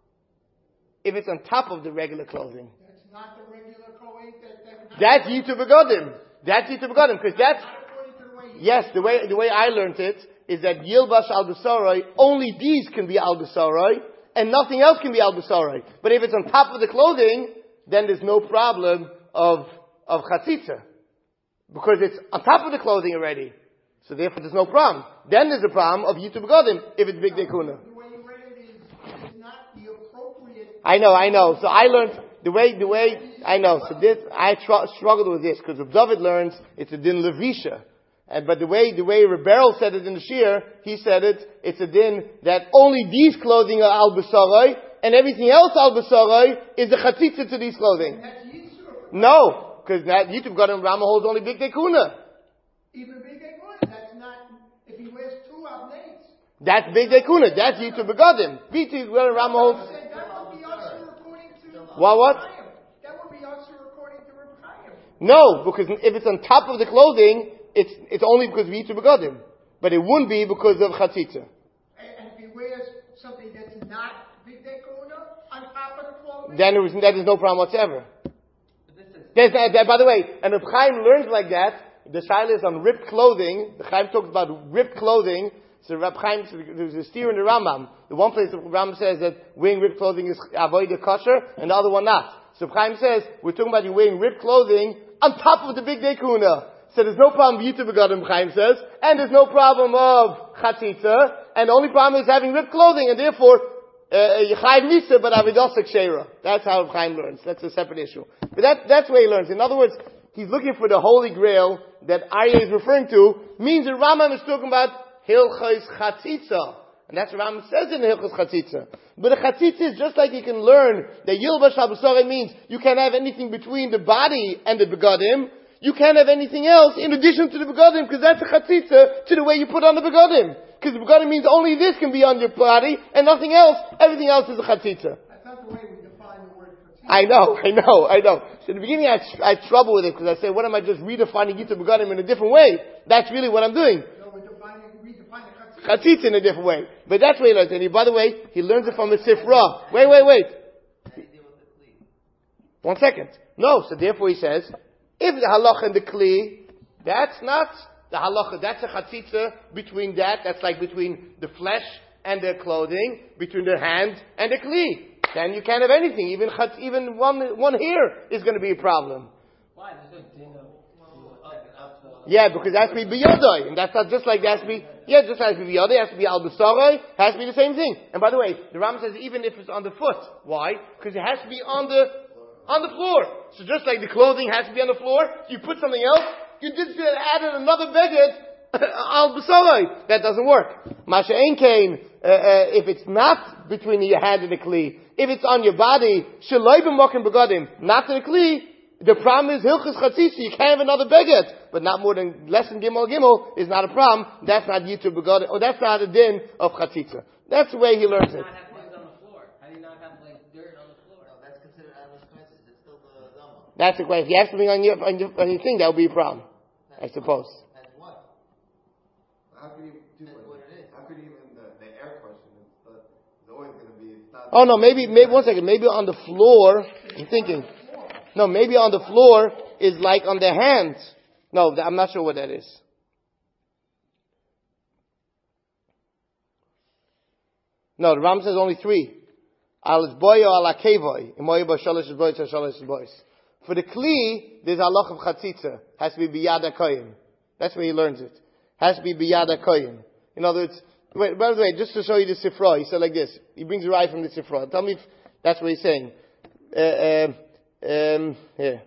if it's on top of the regular clothing. That's not the regular kohen. That, that, that's Yitzur begadim. That's Yitzur begadim, because that's, yes, the way, the way I learned it, is that Yilbash al Basarai, only these can be al Basarai, and nothing else can be al Basarai. But if it's on top of the clothing, then there's no problem of, of chatzitza. Because it's on top of the clothing already. So therefore there's no problem. Then there's a problem of Yitu Begadim, if it's Big Dekuna. The way you read it is, is not the appropriate... I know, I know. So I learned, the way, the way, I know. So this, I tr- struggled with this, because Reb David learns, it's a din levisha. And, but the way, the way Rebel said it in the Shir, he said it, it's a din that only these clothing are al basarai, and everything else al basarai is a chatzitza to these clothing. That's Yitzur. No, because that Yitzur got in Rama holds only big dekuna. Even big dekuna, that's That's big dekuna. That's yitu begadim. Vitu where Rama holds. That would be also according to What, what? Reb Chaim. That would be also according to Reb Chaim. No, because if it's on top of the clothing, it's it's only because of yitu begadim. But it wouldn't be because of chatzitza. And, and if he wears something that's not big dekuna on top of the clothing, Then there was, that is no problem whatsoever. There's that, that, by the way, and if Chaim learns like that, the shaila is on ripped clothing. The Chaim talks about ripped clothing. So Reb Chaim, there's a steer in the Rambam. The one place the Rambam says that wearing ripped clothing is avoid kosher, and the other one not. So Chaim says we're talking about you wearing ripped clothing on top of the big day kuna. So there's no problem with yitu begadim, Chaim says, and there's no problem of chatzitza, and the only problem is having ripped clothing, and therefore Yechayiv Nisa, but Avidosek Sheira. That's how Chaim learns. That's a separate issue. But that, that's where he learns. In other words, he's looking for the Holy Grail that Aryeh is referring to, means that Rambam is talking about Hilchos Chatzitza. And that's what Rambam says in the Hilchos Chatzitza. But the Chatzitza is just like you can learn that Yilbash Al-Basarei means you can't have anything between the body and the Begadim. You can't have anything else in addition to the Begadim, because that's a Chatzitza to the way you put on the Begadim. Because the Begadim means only this can be on your body, and nothing else. Everything else is a Chatzitza. that's not the way we define the word chatzitza. I know, I know, I know. So in the beginning I, I had trouble with it, because I said, what am I just redefining Yitzhak Begadim in a different way? That's really what I'm doing. No, we're defining, redefining chatzitza. Chatzitza in a different way. But that's what he learns. And he, by the way, he learns it from a Sifra. Wait, wait, wait. How do you deal with the cleat? One second. No, so therefore he says, if the halach and the kli, that's not the halacha, that's a chatzitza between that, that's like between the flesh and the clothing, between the hand and the kli. Then you can't have anything, even chatz, even one, one hair is going to be a problem. Why? There's no din of up to Yeah, because it has to be biyodai, and that's not just like it has to be, yeah, just has to be biyodai, it has to be al basarei, has to be the same thing. And by the way, the Ram says even if it's on the foot. Why? Because it has to be on the, on the floor. So just like the clothing has to be on the floor, you put something else, you just added another beged, al basarei. That doesn't work. Masha ein kain, uh, uh, if it's not between your hand and the kli, if it's on your body, shaloi b'mokim begadim, not to the kli, the problem is hilchus chatzitza. You can't have another beged, but not more than less than gimel gimel is not a problem. That's not yitu begadim, or that's not a din of chatzitza. That's the way he learns it. not have things on the floor? How do you not have like dirt on the floor? No, that's considered animal consequences. It's still the dama. That's the question. If you have something on your on your, on your thing, that would be a problem, I suppose. And what? How could you do That's it? what it is. How could you even the, the air question? It's, the, it's always going to be. It's not. Oh no, maybe maybe one second. Maybe on the floor. I'm thinking. No, maybe on the floor is like on the hands. No, I'm not sure what that is. No, the Ram says only three. Al boy or al akevoy. For the kli, there's halach of chatzitza. Has to be biyad koyin. That's where he learns it. Has to be biyad koyin. In other words, wait, by the way, just to show you the sifra, he said like this. He brings a right from the sifra. Tell me if that's what he's saying. Uh, uh, um, here.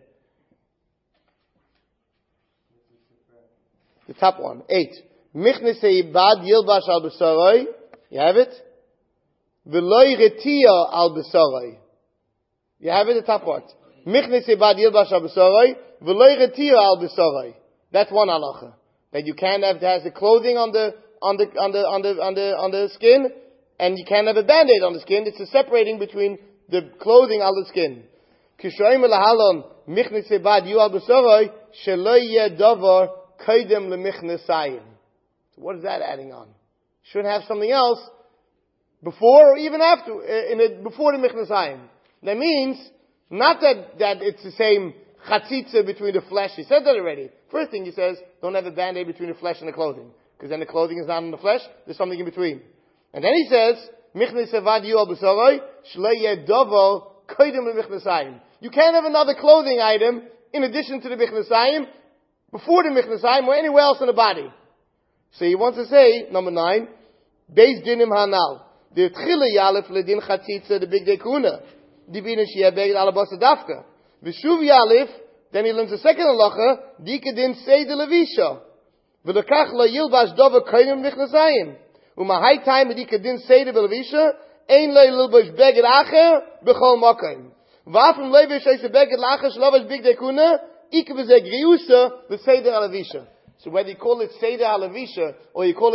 The top one. Eight. Michnese bad yilbash al b'sarai. You have it? V'loi retia al b'sarai. You have it, the top part. Michnese bad yilbash al b'sarai. V'loi retia al b'sarai. That's one halacha. That you can't have, has the clothing on the, on the, on the, on the, on the, on the skin, and you can't have a band-aid on the skin. It's a separating between the clothing on the skin. Kishoim lahalon michnese bad yu al b'sarai shelo yeh davar kaidem lemichnasayim. So what is that adding on? Should have something else before or even after, in a, before the michnasayim. That means not that that it's the same chatzitza between the flesh. He said that already. First thing he says, don't have a band-aid between the flesh and the clothing, because then the clothing is not on the flesh. There's something in between. And then he says, michnese bad yu al b'sarai shelo yeh davar kaidem lemichnasayim. You can't have another clothing item in addition to the michnasayim, before the michnasayim, or anywhere else in the body. So he wants to say, number nine, Beis dinim hanal. The tchila yalef ledin chatzitza, the big dekuna. Dibina shia beged alabasa dafka. V'shuv yalef, then he learns the second halacha, dika din say the levisha. V'lekach la yilbash dova kaidem michnasayim. Umahai time dika din say the levisha, ein le yilbash beged acher, b'chol makayim. V'afim levish eis beged lacher shlovash big dekuna, ike v'zeh griusa, v'seder alavisha. So whether you call it Seder Alavisha, or you call it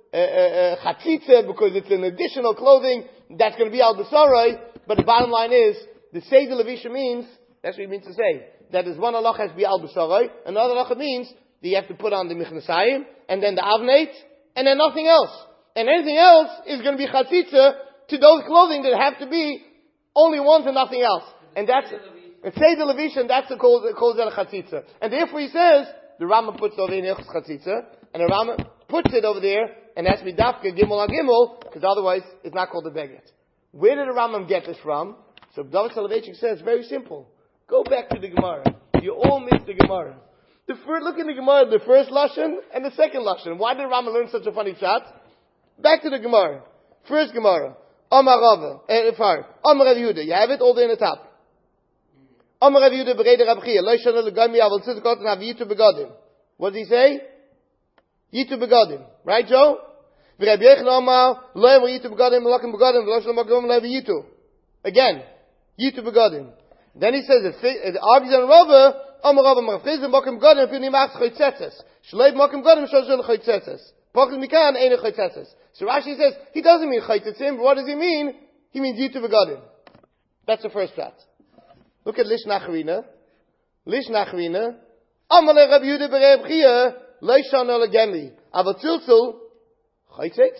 uh, uh, chatzitza because it's an additional clothing that's going to be al b'sarai. But the bottom line is, the Seder Levisha means, that's what it means to say, that there's one halacha has to be al b'sarai, another halacha means that you have to put on the michnasayim, and then the avneit, and then nothing else. And anything else is going to be chatzitza to those clothing that have to be only ones and nothing else. And that's, it's Seder Levisha, and that's the cause that chatzitza. And therefore he says, the Rambam puts it over in Hilchos Chatzitza, and the Rambam puts it over there, and that's midafka gimel on gimel, because otherwise it's not called a beged. Where did the Rambam get this from? So David Soloveitchik says, very simple. Go back to the Gemara. You all missed the Gemara. The first, look in the Gemara, the first Lashon and the second Lashon. Why did Rambam learn such a funny shot? Back to the Gemara. First Gemara. Amar Rava. Eh, far. Amar Rav Yehuda. You have it all there in the top. Amar Rav Yehuda b'rei Rav Chia. Lo yishana l'gami aval tzidkot and have yitu begadim. What does he say? Yitu begadim. Right, Joe? V'Rab Yechon Amar lo yam yitu begadim l'lakim begadim v'lo shalom begadim lo yitu. Again. Yitu begadim. Then he says, it argues on Rava, Amar Rava Rav Chizim bakim begadim v'ni machs choytzetzes. Shleib bakim begadim shal choytzetzes. Bakim mikan ein choytzetzes. So Rashi says, he doesn't mean choytzetzim, but what does he mean? He means yitu begadim. That's the first shot. Look at Lish Nachrina. Lish Nachrina. Amale Rabbi Yehuda b'rei Reb Chia, lo yishana l'gemli. Aval tziltzul, chaytzetz.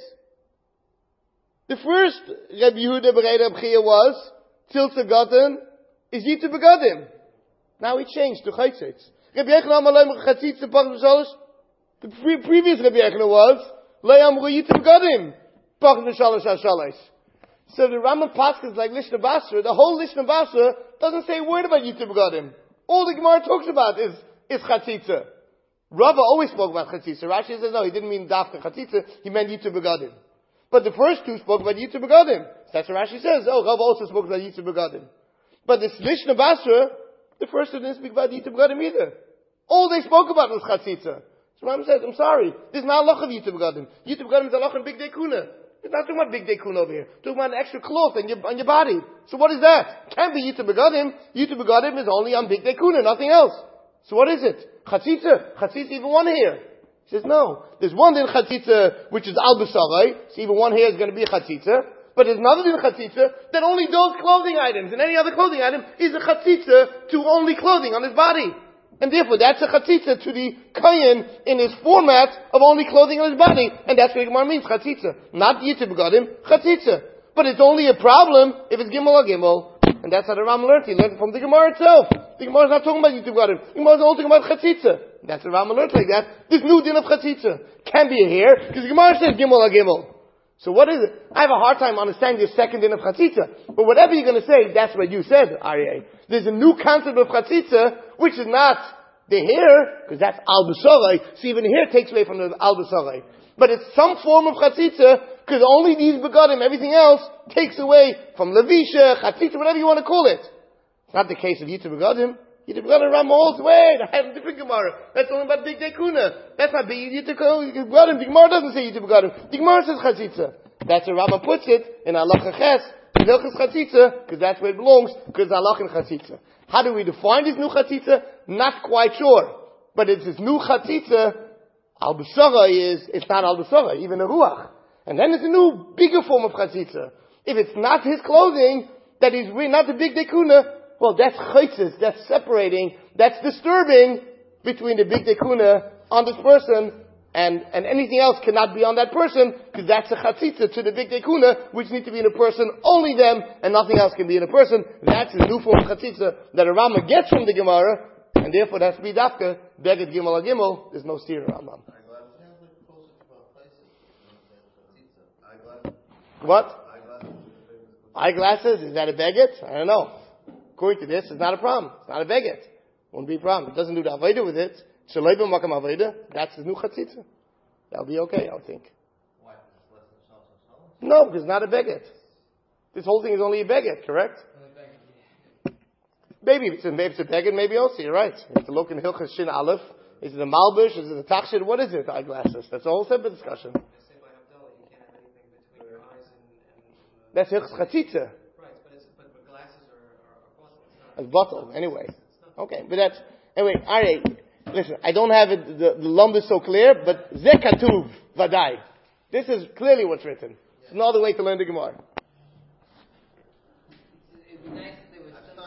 The first Rabbi Yehuda b'rei Reb Chia was, tziltzul gaten, is yitu begadim. Now he changed to chaytzetz. Rabbi Yechon amale chatzitz pach v'shalosh. The pre- previous Rabbi Yechon was, lo yamru yitu begadim, pach v'shalosh ha'shalosh. So the Rambam Pascha is like Lishna Basra. The whole Lishna Basra doesn't say a word about Yitu Begadim. All the Gemara talks about is, is Chatzitza. Rava always spoke about Chatzitza. Rashi says no, he didn't mean Dafka Chatzitza, he meant Yitu Begadim. But the first two spoke about Yitu Begadim. That's what Rashi says. Oh, Rava also spoke about Yitu Begadim. But this Lishna Basra, the first two didn't speak about Yitu Begadim either. All they spoke about was Chatzitza. So Rambam says, I'm sorry, this is not a loch of Yitu Begadim. Yitu Begadim is a loch in Big Day Kuna. It's not talking about big day kun over here. It's talking about an extra cloth on your, on your body. So what is that? Can't be Yitu Begadim. Yitu Begadim is only on big day kuna, nothing else. So what is it? Chatzitza. Chatzitza, even one hair. He says, no. There's one din chatzitza, which is al b'sarai. So even one hair is going to be a chatzitza. But there's another din chatzitza, that only those clothing items and any other clothing item is a chatzitza to only clothing on his body. And therefore, that's a chatzitza to the kayin in his format of only clothing on his body. And that's what Gemara means, chatzitza. Not Yitu Begadim, chatzitza. But it's only a problem if it's gimel or gimel. And that's how the Rambam learned. He learned it from the Gemara itself. The Gemara is not talking about Yitu Begadim. The Gemara is only talking about chatzitza. That's the Rambam learned like that. This new din of chatzitza can be a hair, because the Gemara says gimel or gimel. So what is it? I have a hard time understanding your second din of chatzitza. But whatever you're going to say, that's what you said, Aryeh. There's a new concept of chatzitza, which is not the hair, because that's al b'sarai. So even here takes away from the al b'sarai. But it's some form of chatzitza, because only these begadim, everything else takes away from levisha, chatzitza, whatever you want to call it. It's not the case of yitu begadim. Yitu begadim Rambam holds, wait, I have a different Gemara. That's only about big day kuna. That's not big yitu begadim. The Gemara doesn't say yitu begadim. The Gemara says chatzitza. That's where Rambam puts it in halacha ches, hilchos chatzitza, because that's where it belongs, because halacha and chatzitza. How do we define this new chatzitza? Not quite sure. But it's this new chatzitza, al b'sara is, it's not al b'sara, even a ruach. And then it's a new, bigger form of chatzitza. If it's not his clothing, that is really not the big dekuna, well, that's chaitzis, that's separating, that's disturbing between the big dekuna on this person and, and anything else cannot be on that person, because that's a chatzitza to the big dekuna, which needs to be in a person, only them, and nothing else can be in a person. That's the new form of chatzitza that a Rambam gets from the Gemara, and therefore that's bidafka, beged gimel agimel, there's no steer Rambam. What? Eyeglasses, is that a beged? I don't know. According to this, it's not a problem. It's not a beged. Won't be a problem. It doesn't do the avodah with it. Shalei b'makam avodah. That's the new chatzitza. That'll be okay, I think. Why? Because it's less than shal shal shal? No, because it's not a beged. This whole thing is only a beged, correct? Maybe it's a, maybe it's a beged, maybe also. You're right. It's a look in Hilchas Shin Aleph. Is it a malbush? Is it a tachshid? What is it? Eyeglasses. That's a whole separate discussion. That's Hilchas Chatzitza. Right, but, it's, but, but glasses are, are, are As bottle, anyway. Okay, but that's, anyway, alright, listen, I don't have it, the, the lump is so clear, but Zekatuv Vadai. This is clearly what's written. It's another way to learn the Gemara.